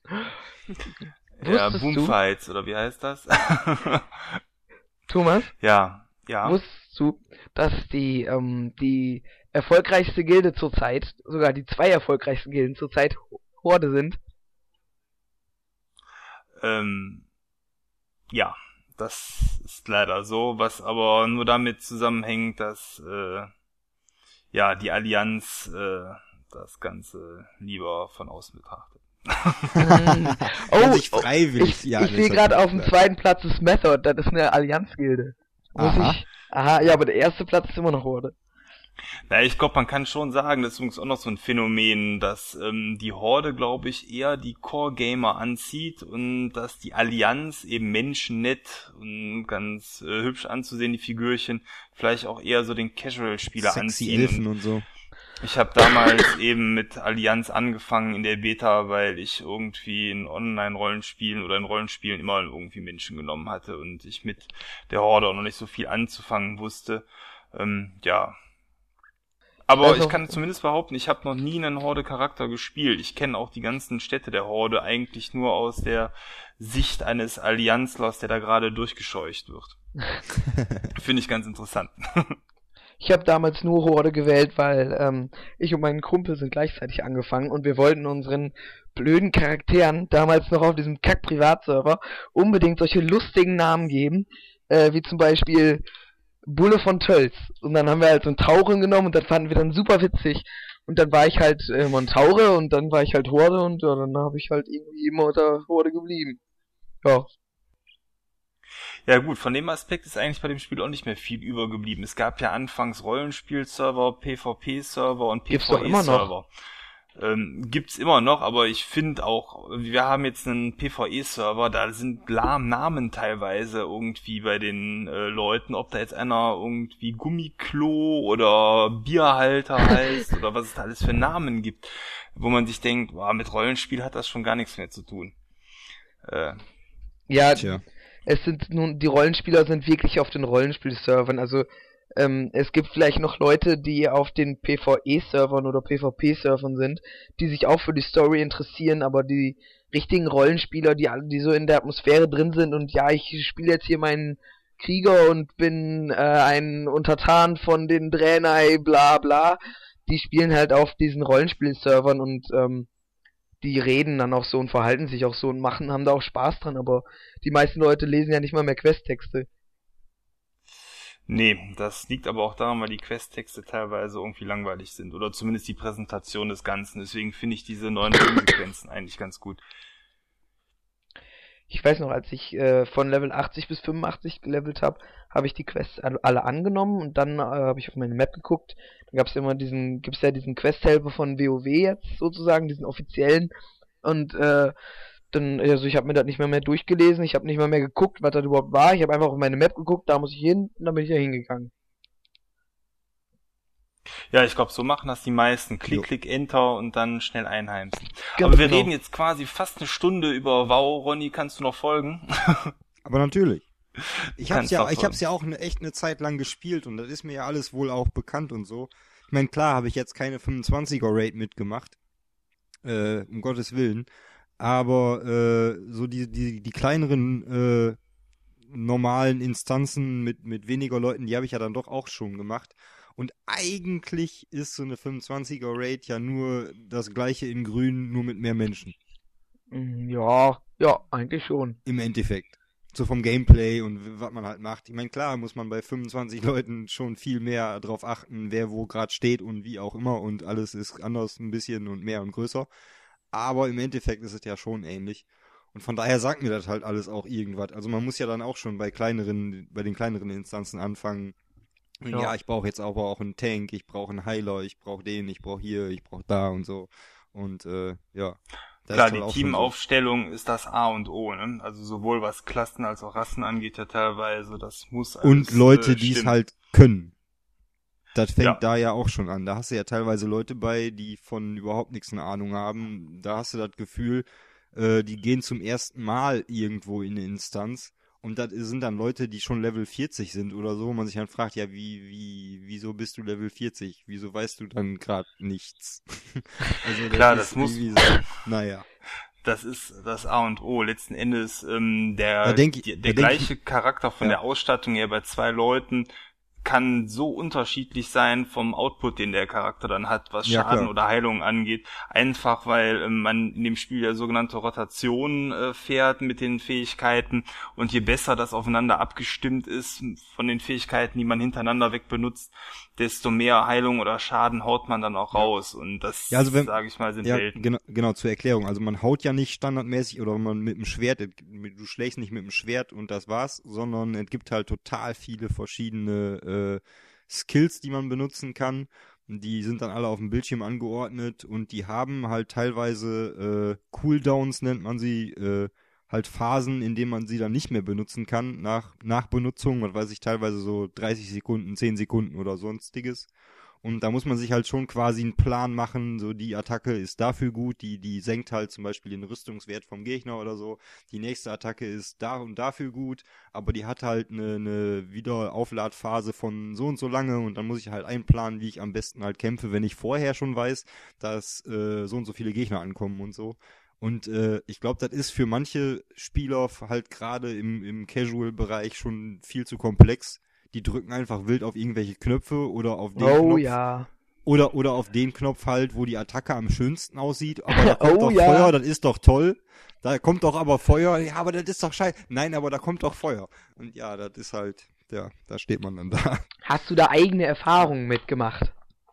Ja, Boomfights, oder wie heißt das? Thomas? Ja. Wusstest du, dass die erfolgreichste Gilde zurzeit, sogar die 2 erfolgreichsten Gilden zurzeit Horde sind? Ja, das ist leider so, was aber nur damit zusammenhängt, dass die Allianz das Ganze lieber von außen betrachtet. Sich freiwillig. Ich sehe gerade auf dem 2. Platz ist Method, das ist eine Allianz-Gilde. Aber der 1. Platz ist immer noch Horde. Na, ich glaube, man kann schon sagen, das ist übrigens auch noch so ein Phänomen, dass die Horde, glaube ich, eher die Core-Gamer anzieht und dass die Allianz eben Menschen nett und ganz hübsch anzusehen, die Figürchen, vielleicht auch eher so den Casual-Spieler anziehen. Elfen und so. Ich habe damals eben mit Allianz angefangen in der Beta, weil ich irgendwie in Online-Rollenspielen oder in Rollenspielen immer irgendwie Menschen genommen hatte und ich mit der Horde auch noch nicht so viel anzufangen wusste. Ja. Aber Also, ich kann zumindest behaupten, ich habe noch nie einen Horde-Charakter gespielt. Ich kenne auch die ganzen Städte der Horde eigentlich nur aus der Sicht eines Allianzlers, der da gerade durchgescheucht wird. Finde ich ganz interessant. ich habe damals nur Horde gewählt, weil ich und mein Kumpel sind gleichzeitig angefangen und wir wollten unseren blöden Charakteren damals noch auf diesem Kack-Privatserver unbedingt solche lustigen Namen geben, wie zum Beispiel Bulle von Tölz. Und dann haben wir halt so einen Tauren genommen und das fanden wir dann super witzig. Und dann war ich halt Montaure und dann war ich halt Horde und ja, dann habe ich halt irgendwie immer unter Horde geblieben. Ja. Ja gut, von dem Aspekt ist eigentlich bei dem Spiel auch nicht mehr viel übergeblieben. Es gab ja anfangs Rollenspielserver, PvP-Server und Gibt's doch immer PvE-Server. Gibt's immer noch, aber ich finde auch, wir haben jetzt einen PvE-Server, da sind Namen teilweise irgendwie bei den Leuten, ob da jetzt einer irgendwie Gummiklo oder Bierhalter heißt oder was es da alles für Namen gibt, wo man sich denkt, boah, mit Rollenspiel hat das schon gar nichts mehr zu tun. Ja, Tja. die Rollenspieler sind wirklich auf den Rollenspielservern, also es gibt vielleicht noch Leute, die auf den PvE-Servern oder PvP-Servern sind, die sich auch für die Story interessieren, aber die richtigen Rollenspieler, die so in der Atmosphäre drin sind und ja, ich spiele jetzt hier meinen Krieger und bin ein Untertan von den Draenei, bla bla, die spielen halt auf diesen Rollenspielservern und die reden dann auch so und verhalten sich auch so und haben da auch Spaß dran, aber die meisten Leute lesen ja nicht mal mehr Questtexte. Nee, das liegt aber auch daran, weil die Questtexte teilweise irgendwie langweilig sind. Oder zumindest die Präsentation des Ganzen. Deswegen finde ich diese neuen Filmsequenzen eigentlich ganz gut. Ich weiß noch, als ich von Level 80 bis 85 gelevelt habe, habe ich die Quests alle angenommen und dann habe ich auf meine Map geguckt. Dann gibt's ja diesen Questhelper von WoW jetzt sozusagen, diesen offiziellen. Und also ich habe mir das nicht mehr durchgelesen, ich habe nicht mehr geguckt, was das überhaupt war. Ich habe einfach auf meine Map geguckt, da muss ich hin, und dann bin ich da hingegangen. Ja, ich glaube, so machen das die meisten. Klick, Jo. Klick, Enter und dann schnell einheimsen. Ganz Aber wir genau. reden jetzt quasi fast eine Stunde über WoW. Ronny, kannst du noch folgen? Aber natürlich. Ich hab's Kannst ja, noch ich hab's folgen. ja auch echt eine Zeit lang gespielt und das ist mir ja alles wohl auch bekannt und so. Ich meine, klar habe ich jetzt keine 25er Raid mitgemacht. Um Gottes Willen. Aber so die kleineren normalen Instanzen mit weniger Leuten, die habe ich ja dann doch auch schon gemacht. Und eigentlich ist so eine 25er Raid ja nur das gleiche in grün, nur mit mehr Menschen. Ja, eigentlich schon. Im Endeffekt. So vom Gameplay und was man halt macht. Ich meine, klar muss man bei 25 Leuten schon viel mehr drauf achten, wer wo gerade steht und wie auch immer und alles ist anders ein bisschen und mehr und größer. Aber im Endeffekt ist es ja schon ähnlich. Und von daher sagt mir das halt alles auch irgendwas. Also man muss ja dann auch schon bei den kleineren Instanzen anfangen. Ja. Ja, ich brauche jetzt aber auch einen Tank, ich brauche einen Heiler, ich brauche den, ich brauche hier, ich brauche da und so. Und ja. Da Klar, ist die halt auch schon Teamaufstellung ist das A und O, ne? Also sowohl was Klassen als auch Rassen angeht ja teilweise, das muss so. alles Und Leute, die es stimmen. halt können. Das fängt Ja. da ja auch schon an. Da hast du ja teilweise Leute bei, die von überhaupt nichts eine Ahnung haben. Da hast du das Gefühl, die gehen zum ersten Mal irgendwo in eine Instanz. Und das sind dann Leute, die schon Level 40 sind oder so. Man sich dann fragt, ja, wieso bist du Level 40? Wieso weißt du dann gerade nichts? Also Klar, ist das muss- irgendwie so, naja. Das ist das A und O. Letzten Endes Da denk ich- der da denk gleiche Charakter von Ja. der Ausstattung her bei zwei Leuten kann so unterschiedlich sein vom Output, den der Charakter dann hat, was Ja, Schaden klar. oder Heilung angeht. Einfach weil man in dem Spiel ja sogenannte Rotation fährt mit den Fähigkeiten und je besser das aufeinander abgestimmt ist von den Fähigkeiten, die man hintereinander weg benutzt, desto mehr Heilung oder Schaden haut man dann auch raus. Und das, Ja, also wenn- sage ich mal, sind Ja, Welten. genau, zur Erklärung. Also man haut ja nicht standardmäßig oder man mit dem Schwert, du schlägst nicht mit dem Schwert und das war's, sondern es gibt halt total viele verschiedene Skills, die man benutzen kann. Die sind dann alle auf dem Bildschirm angeordnet und die haben halt teilweise Cooldowns, nennt man sie, halt Phasen, in denen man sie dann nicht mehr benutzen kann, nach Benutzung, was weiß ich, teilweise so 30 Sekunden, 10 Sekunden oder sonstiges. Und da muss man sich halt schon quasi einen Plan machen, so die Attacke ist dafür gut, die senkt halt zum Beispiel den Rüstungswert vom Gegner oder so. Die nächste Attacke ist da und dafür gut, aber die hat halt eine Wiederaufladphase von so und so lange und dann muss ich halt einplanen, wie ich am besten halt kämpfe, wenn ich vorher schon weiß, dass so und so viele Gegner ankommen und so. Und ich glaube, das ist für manche Spieler halt gerade im Casual-Bereich schon viel zu komplex. Die drücken einfach wild auf irgendwelche Knöpfe oder auf den Knopf. Ja. Oder auf den Knopf halt, wo die Attacke am schönsten aussieht. Aber da kommt doch ja. Feuer, das ist doch toll. Da kommt doch aber Feuer. Ja, aber das ist doch scheiße. Nein, aber da kommt doch Feuer. Und ja, das ist halt, ja, da steht man dann da. Hast du da eigene Erfahrungen mitgemacht?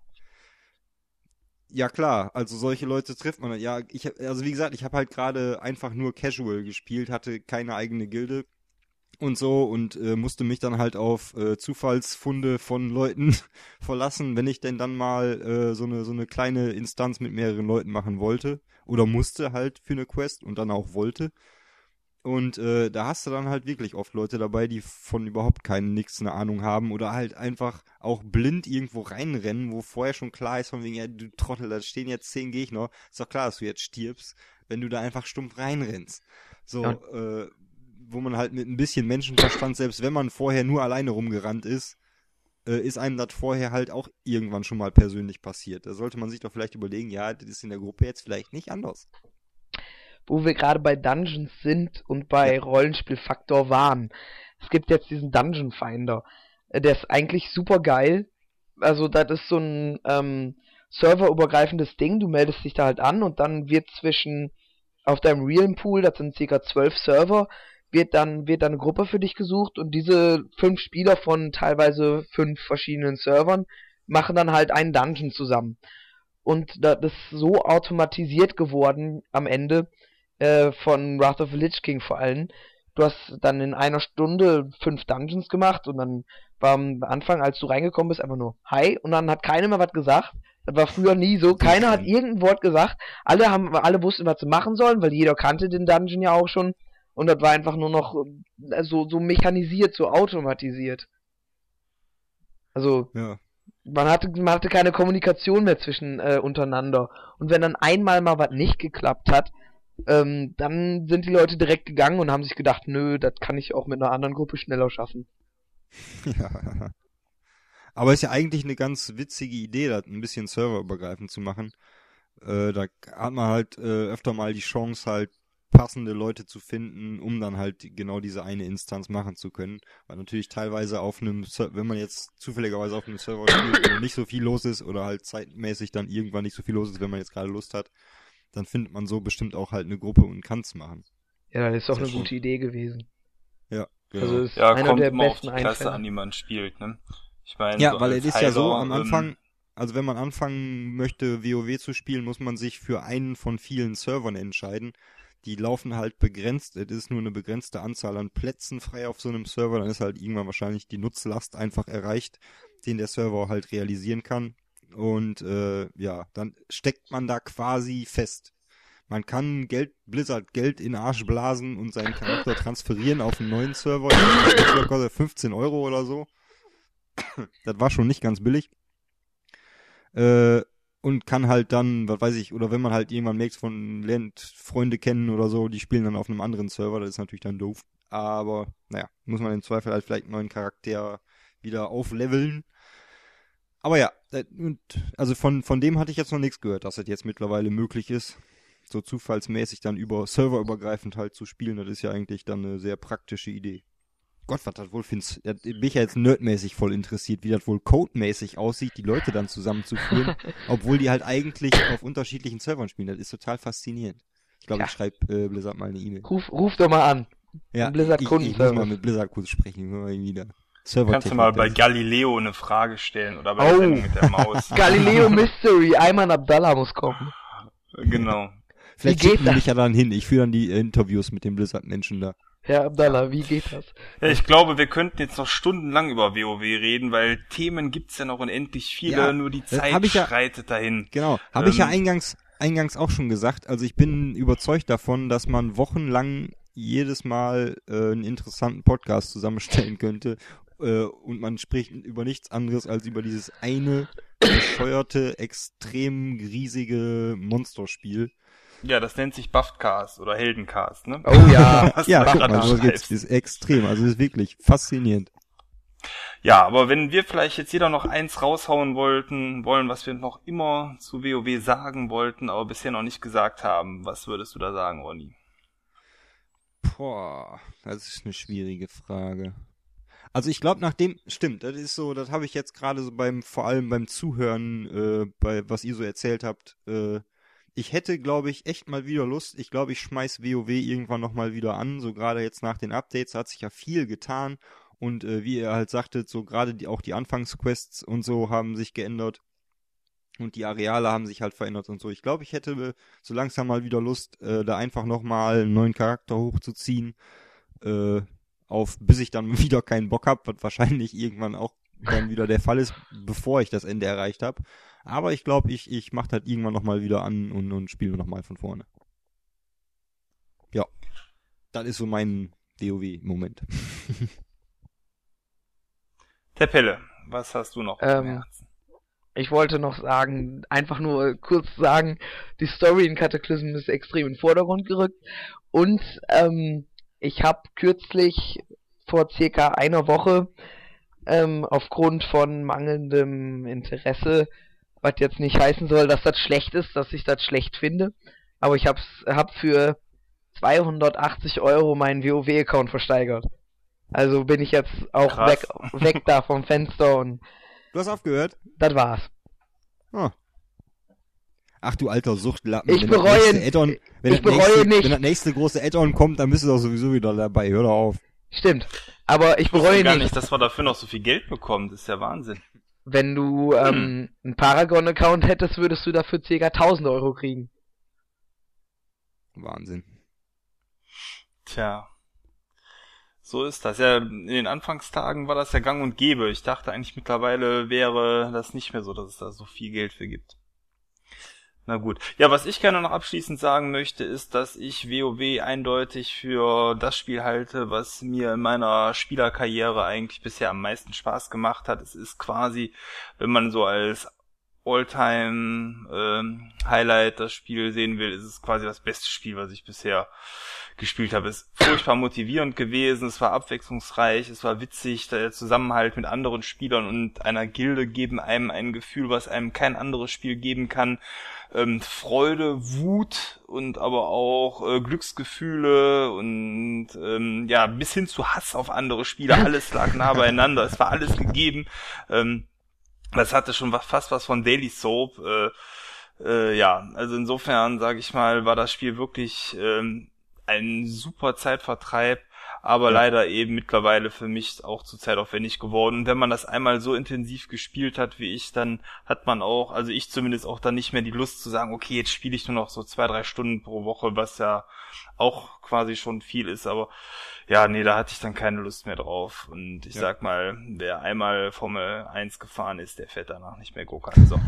Ja klar, also solche Leute trifft man. Ja, also wie gesagt, ich habe halt gerade einfach nur Casual gespielt, hatte keine eigene Gilde und so und musste mich dann halt auf Zufallsfunde von Leuten verlassen, wenn ich denn dann mal so eine kleine Instanz mit mehreren Leuten machen wollte oder musste halt für eine Quest und dann auch wollte. Und da hast du dann halt wirklich oft Leute dabei, die von überhaupt nix eine Ahnung haben oder halt einfach auch blind irgendwo reinrennen, wo vorher schon klar ist von wegen, ja du Trottel, da stehen jetzt 10 Gegner, ist doch klar, dass du jetzt stirbst, wenn du da einfach stumpf reinrennst. So, ja. Wo man halt mit ein bisschen Menschenverstand, selbst wenn man vorher nur alleine rumgerannt ist einem das vorher halt auch irgendwann schon mal persönlich passiert. Da sollte man sich doch vielleicht überlegen, ja, das ist in der Gruppe jetzt vielleicht nicht anders. Wo wir gerade bei Dungeons sind und bei Rollenspielfaktor waren. Es gibt jetzt diesen Dungeon Finder. Der ist eigentlich super geil. Also das ist so ein serverübergreifendes Ding. Du meldest dich da halt an und dann wird auf deinem Realm Pool, das sind ca. 12 Server, wird dann eine Gruppe für dich gesucht und diese 5 Spieler von teilweise 5 verschiedenen Servern machen dann halt einen Dungeon zusammen. Und das ist so automatisiert geworden am Ende, von Wrath of the Lich King vor allem. Du hast dann in einer Stunde 5 Dungeons gemacht und dann war am Anfang, als du reingekommen bist, einfach nur Hi und dann hat keiner mehr was gesagt. Das war früher nie so. Keiner hat irgendein Wort gesagt. Alle wussten, was sie machen sollen, weil jeder kannte den Dungeon ja auch schon. Und das war einfach nur noch so mechanisiert, so automatisiert. Also, ja. Man hatte keine Kommunikation mehr zwischen untereinander. Und wenn dann einmal mal was nicht geklappt hat, dann sind die Leute direkt gegangen und haben sich gedacht, nö, das kann ich auch mit einer anderen Gruppe schneller schaffen. Ja. Aber ist ja eigentlich eine ganz witzige Idee, das ein bisschen serverübergreifend zu machen. Da hat man halt öfter mal die Chance, halt passende Leute zu finden, um dann halt genau diese eine Instanz machen zu können. Weil natürlich teilweise wenn man jetzt zufälligerweise auf einem Server spielt, wo nicht so viel los ist oder halt zeitmäßig dann irgendwann nicht so viel los ist, wenn man jetzt gerade Lust hat, dann findet man so bestimmt auch halt eine Gruppe und kann's machen. Ja, das ist doch eine gute Idee gewesen. Ja, genau. Also ist einer kommt der immer besten auf die Klasse an, die man spielt, ne? Ich meine, ja, so weil es ist ja so, am Anfang, Anfang, also wenn man anfangen möchte, WoW zu spielen, muss man sich für einen von vielen Servern entscheiden. Die laufen halt begrenzt, es ist nur eine begrenzte Anzahl an Plätzen frei auf so einem Server, dann ist halt irgendwann wahrscheinlich die Nutzlast einfach erreicht, den der Server halt realisieren kann. Und dann steckt man da quasi fest. Man kann Blizzard Geld in den Arsch blasen und seinen Charakter transferieren auf einen neuen Server. Das kostet 15 € oder so. Das war schon nicht ganz billig. Und kann halt dann, was weiß ich, oder wenn man halt jemanden merkt, lernt Freunde kennen oder so, die spielen dann auf einem anderen Server, das ist natürlich dann doof. Aber, naja, muss man im Zweifel halt vielleicht einen neuen Charakter wieder aufleveln. Aber ja, also von dem hatte ich jetzt noch nichts gehört, dass das jetzt mittlerweile möglich ist, so zufallsmäßig dann über serverübergreifend halt zu spielen. Das ist ja eigentlich dann eine sehr praktische Idee. Gott, was das wohl findest. Bin ich ja jetzt nerdmäßig voll interessiert, wie das wohl codemäßig aussieht, die Leute dann zusammenzuführen, obwohl die halt eigentlich auf unterschiedlichen Servern spielen. Das ist total faszinierend. Ich glaube, ich schreibe Blizzard mal eine E-Mail. Ruf doch mal an. Ja, ich muss mal mit Blizzard kurz sprechen. Kannst du mal bei Galileo eine Frage stellen oder bei der Sendung mit der Maus. Galileo Mystery, Ayman Abdallah muss kommen. Genau. Vielleicht schicken die mich ja dann hin. Ich führe dann die Interviews mit den Blizzard-Menschen da. Herr Abdallah, wie geht das? Ja, ich glaube, wir könnten jetzt noch stundenlang über WoW reden, weil Themen gibt's ja noch unendlich viele, ja, nur die Zeit schreitet dahin. Genau, habe ich ja eingangs auch schon gesagt. Also ich bin überzeugt davon, dass man wochenlang jedes Mal einen interessanten Podcast zusammenstellen könnte, und man spricht über nichts anderes als über dieses eine bescheuerte, extrem riesige Monsterspiel. Ja, das nennt sich Buffcast oder Heldencast, ne? Oh ja. Ja, guck mal, so geht's. Das ist extrem, also das ist wirklich faszinierend. Ja, aber wenn wir vielleicht jetzt jeder noch eins raushauen wollen, was wir noch immer zu WoW sagen wollten, aber bisher noch nicht gesagt haben, was würdest du da sagen, Ronny? Boah, das ist eine schwierige Frage. Also ich glaube, stimmt, das ist so, das habe ich jetzt gerade so vor allem beim Zuhören, bei was ihr so erzählt habt, ich hätte, glaube ich, echt mal wieder Lust. Ich glaube, ich schmeiß WoW irgendwann nochmal wieder an, so gerade jetzt nach den Updates hat sich ja viel getan. Und wie ihr halt sagtet, so gerade auch die Anfangsquests und so haben sich geändert und die Areale haben sich halt verändert und so. Ich glaube, ich hätte so langsam mal wieder Lust, da einfach nochmal einen neuen Charakter hochzuziehen, bis ich dann wieder keinen Bock habe, was wahrscheinlich irgendwann auch dann wieder der Fall ist, bevor ich das Ende erreicht habe. Aber ich glaube, ich mache das irgendwann nochmal wieder an und spiele nochmal von vorne. Ja, das ist so mein WoW-Moment. Der Pelle, was hast du noch im Herzen? Ich wollte noch sagen, einfach nur kurz sagen, die Story in Cataclysm ist extrem in den Vordergrund gerückt und ich habe kürzlich vor circa einer Woche aufgrund von mangelndem Interesse, was jetzt nicht heißen soll, dass das schlecht ist, dass ich das schlecht finde, aber ich hab für 280 € meinen WoW-Account versteigert. Also bin ich jetzt auch weg da vom Fenster und... Du hast aufgehört? Das war's. Oh. Ach du alter Suchtlappen. Ich bereue nicht. Wenn das nächste große Add-on kommt, dann bist du doch sowieso wieder dabei. Hör doch auf. Stimmt. Aber ich bereue gar nicht, dass wir dafür noch so viel Geld bekommen. Das ist ja Wahnsinn. Wenn du einen Paragon-Account hättest, würdest du dafür ca. 1000 € kriegen. Wahnsinn. Tja. So ist das. Ja, in den Anfangstagen war das ja gang und gäbe. Ich dachte eigentlich mittlerweile wäre das nicht mehr so, dass es da so viel Geld für gibt. Na gut. Ja, was ich gerne noch abschließend sagen möchte, ist, dass ich WoW eindeutig für das Spiel halte, was mir in meiner Spielerkarriere eigentlich bisher am meisten Spaß gemacht hat. Es ist quasi, wenn man so als All-Time-Highlight das Spiel sehen will, ist es quasi das beste Spiel, was ich bisher gespielt habe. Es ist furchtbar motivierend gewesen, es war abwechslungsreich, es war witzig, der Zusammenhalt mit anderen Spielern und einer Gilde geben einem ein Gefühl, was einem kein anderes Spiel geben kann. Freude, Wut und aber auch Glücksgefühle und bis hin zu Hass auf andere Spieler, alles lag nah beieinander, es war alles gegeben. Das hatte schon fast was von Daily Soap. Also insofern, sage ich mal, war das Spiel wirklich ein super Zeitvertreib, aber leider eben mittlerweile für mich auch zu zeitaufwendig geworden. Und wenn man das einmal so intensiv gespielt hat wie ich, dann hat man auch, also ich zumindest auch dann nicht mehr die Lust zu sagen, okay, jetzt spiele ich nur noch so 2-3 Stunden pro Woche, was ja auch quasi schon viel ist, aber ja, nee, da hatte ich dann keine Lust mehr drauf. Und ich sag mal, wer einmal Formel 1 gefahren ist, der fährt danach nicht mehr Go-Kart. So.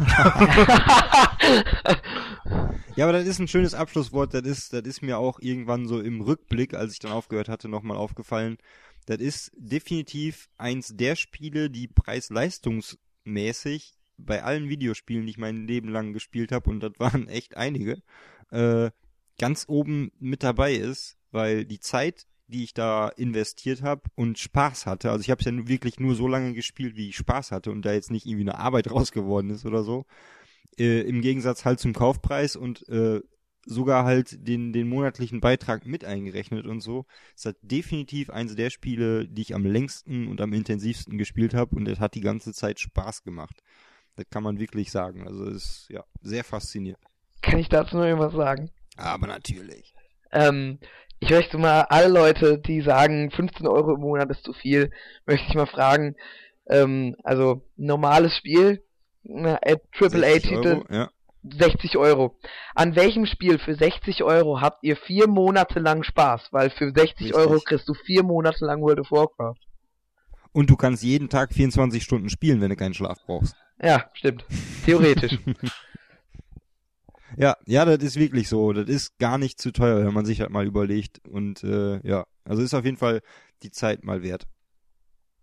Ja, aber das ist ein schönes Abschlusswort. Das ist mir auch irgendwann so im Rückblick, als ich dann aufgehört hatte, nochmal aufgefallen. Das ist definitiv eins der Spiele, die preis-leistungsmäßig bei allen Videospielen, die ich mein Leben lang gespielt habe, und das waren echt einige, ganz oben mit dabei ist, weil die Zeit, die ich da investiert habe und Spaß hatte, also ich habe es ja wirklich nur so lange gespielt, wie ich Spaß hatte und da jetzt nicht irgendwie eine Arbeit raus geworden ist oder so, im Gegensatz halt zum Kaufpreis und sogar halt den monatlichen Beitrag mit eingerechnet und so, ist das definitiv eins der Spiele, die ich am längsten und am intensivsten gespielt habe und es hat die ganze Zeit Spaß gemacht. Das kann man wirklich sagen, also es ist ja sehr faszinierend. Kann ich dazu noch irgendwas sagen? Aber natürlich. Ich möchte mal alle Leute, die sagen, 15 € im Monat ist zu viel, möchte ich mal fragen, also normales Spiel, AAA-Titel, 60 €. An welchem Spiel für 60 € habt ihr 4 Monate lang Spaß? Weil für 60 € kriegst du 4 Monate lang World of Warcraft. Und du kannst jeden Tag 24 Stunden spielen, wenn du keinen Schlaf brauchst. Ja, stimmt. Theoretisch. Ja, das ist wirklich so. Das ist gar nicht zu teuer, wenn man sich halt mal überlegt. Und also ist auf jeden Fall die Zeit mal wert.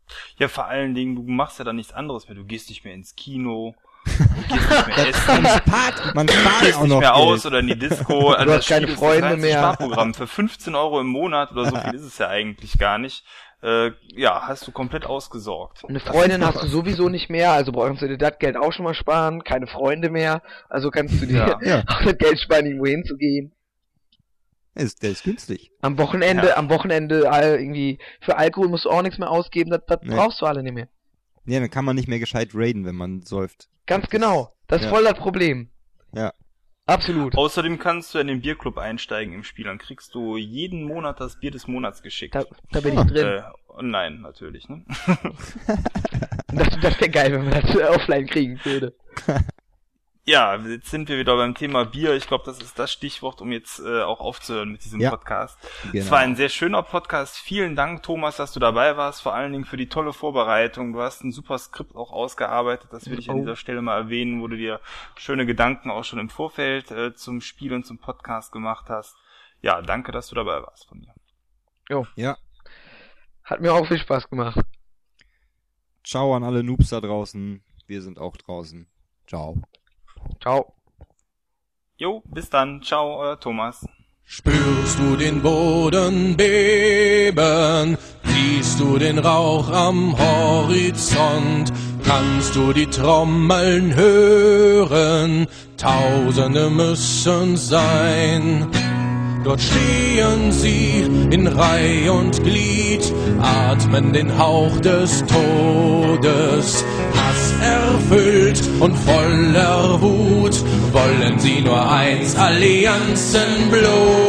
Ja, vor allen Dingen, du machst ja dann nichts anderes mehr. Du gehst nicht mehr ins Kino, du gehst nicht mehr essen, Man du spart gehst auch nicht noch mehr Geld. aus oder in die Disco. Also hast keine Freunde mehr. Sparprogramm für 15 € im Monat oder so viel ist es ja eigentlich gar nicht. Ja, hast du komplett ausgesorgt. Eine Freundin hast du sowieso nicht mehr, also brauchst du dir das Geld auch schon mal sparen, keine Freunde mehr, also kannst du dir Ja. auch das Geld sparen, irgendwo hinzugehen. Der ist günstig. Am Wochenende irgendwie für Alkohol musst du auch nichts mehr ausgeben, das Nee. brauchst du alle nicht mehr. Ja, dann kann man nicht mehr gescheit raiden, wenn man säuft. Ganz genau, das ist Ja. voll das Problem. Ja. Absolut. Außerdem kannst du in den Bierclub einsteigen im Spiel, dann kriegst du jeden Monat das Bier des Monats geschickt. Da bin ich drin. Nein, natürlich, ne? Das wäre geil, wenn man das offline kriegen würde. Ja, jetzt sind wir wieder beim Thema Bier. Ich glaube, das ist das Stichwort, um jetzt auch aufzuhören mit diesem Ja. Podcast. Genau. Es war ein sehr schöner Podcast. Vielen Dank, Thomas, dass du dabei warst. Vor allen Dingen für die tolle Vorbereitung. Du hast ein super Skript auch ausgearbeitet. Das will ich an dieser Stelle mal erwähnen, wo du dir schöne Gedanken auch schon im Vorfeld zum Spiel und zum Podcast gemacht hast. Ja, danke, dass du dabei warst von mir. Jo, Ja. hat mir auch viel Spaß gemacht. Ciao an alle Noobs da draußen. Wir sind auch draußen. Ciao. Ciao. Jo, bis dann. Ciao, euer Thomas. Spürst du den Boden beben? Siehst du den Rauch am Horizont? Kannst du die Trommeln hören? Tausende müssen's sein. Dort stehen sie in Reih und Glied, atmen den Hauch des Todes. Hass erfüllt und voller Wut wollen sie nur eins, Allianzenblut.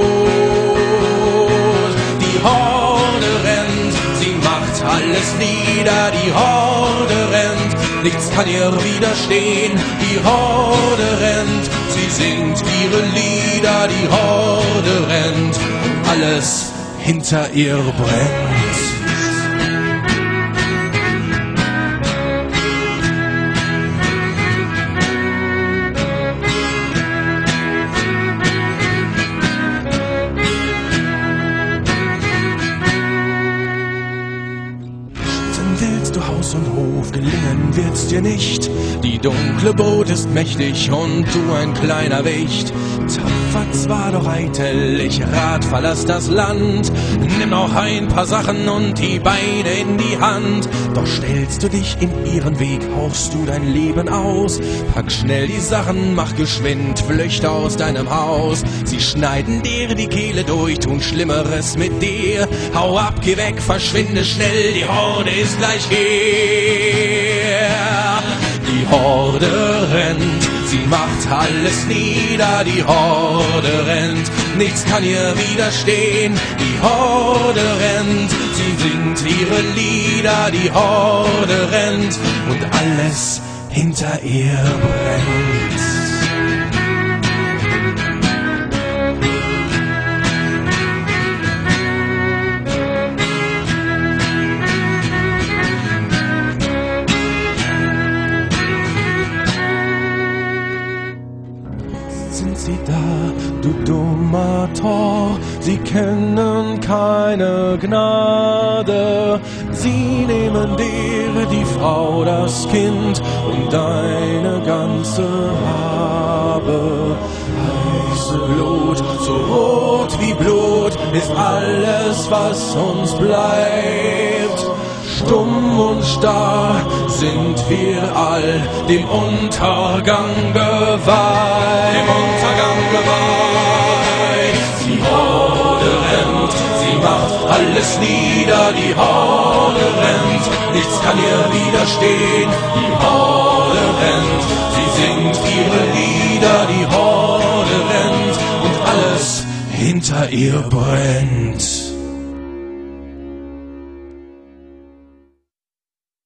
Die Horde rennt, sie macht alles nieder, die Horde rennt, nichts kann ihr widerstehen. Die Horde rennt, sie singt ihre Lieder, die Horde rennt und alles hinter ihr brennt. Willst du Haus und Hof, gelingen wird's dir nicht. Die dunkle Brut ist mächtig und du ein kleiner Wicht. Tapfer zwar, doch eitel, ich rat, verlass das Land. Nimm noch ein paar Sachen und die Beine in die Hand. Doch stellst du dich in ihren Weg, hauchst du dein Leben aus. Pack schnell die Sachen, mach geschwind, flücht aus deinem Haus. Sie schneiden dir die Kehle durch, tun Schlimmeres mit dir. Hau ab, geh weg, verschwinde schnell, die Horde ist gleich hier. Die Horde rennt, sie macht alles nieder. Die Horde rennt, nichts kann ihr widerstehen. Die Horde rennt, sie singt ihre Lieder. Die Horde rennt und alles hinter ihr brennt. Sind sie da, du dummer Tor? Sie kennen keine Gnade. Sie nehmen dir die Frau, das Kind und deine ganze Habe. Heiße Blut, so rot wie Blut, ist alles, was uns bleibt. Stumm und starr sind wir all dem Untergang geweiht. Dem Untergang geweiht. Die Horde rennt, sie macht alles nieder. Die Horde rennt, nichts kann ihr widerstehen. Die Horde rennt, sie singt ihre Lieder. Die Horde rennt und alles hinter ihr brennt.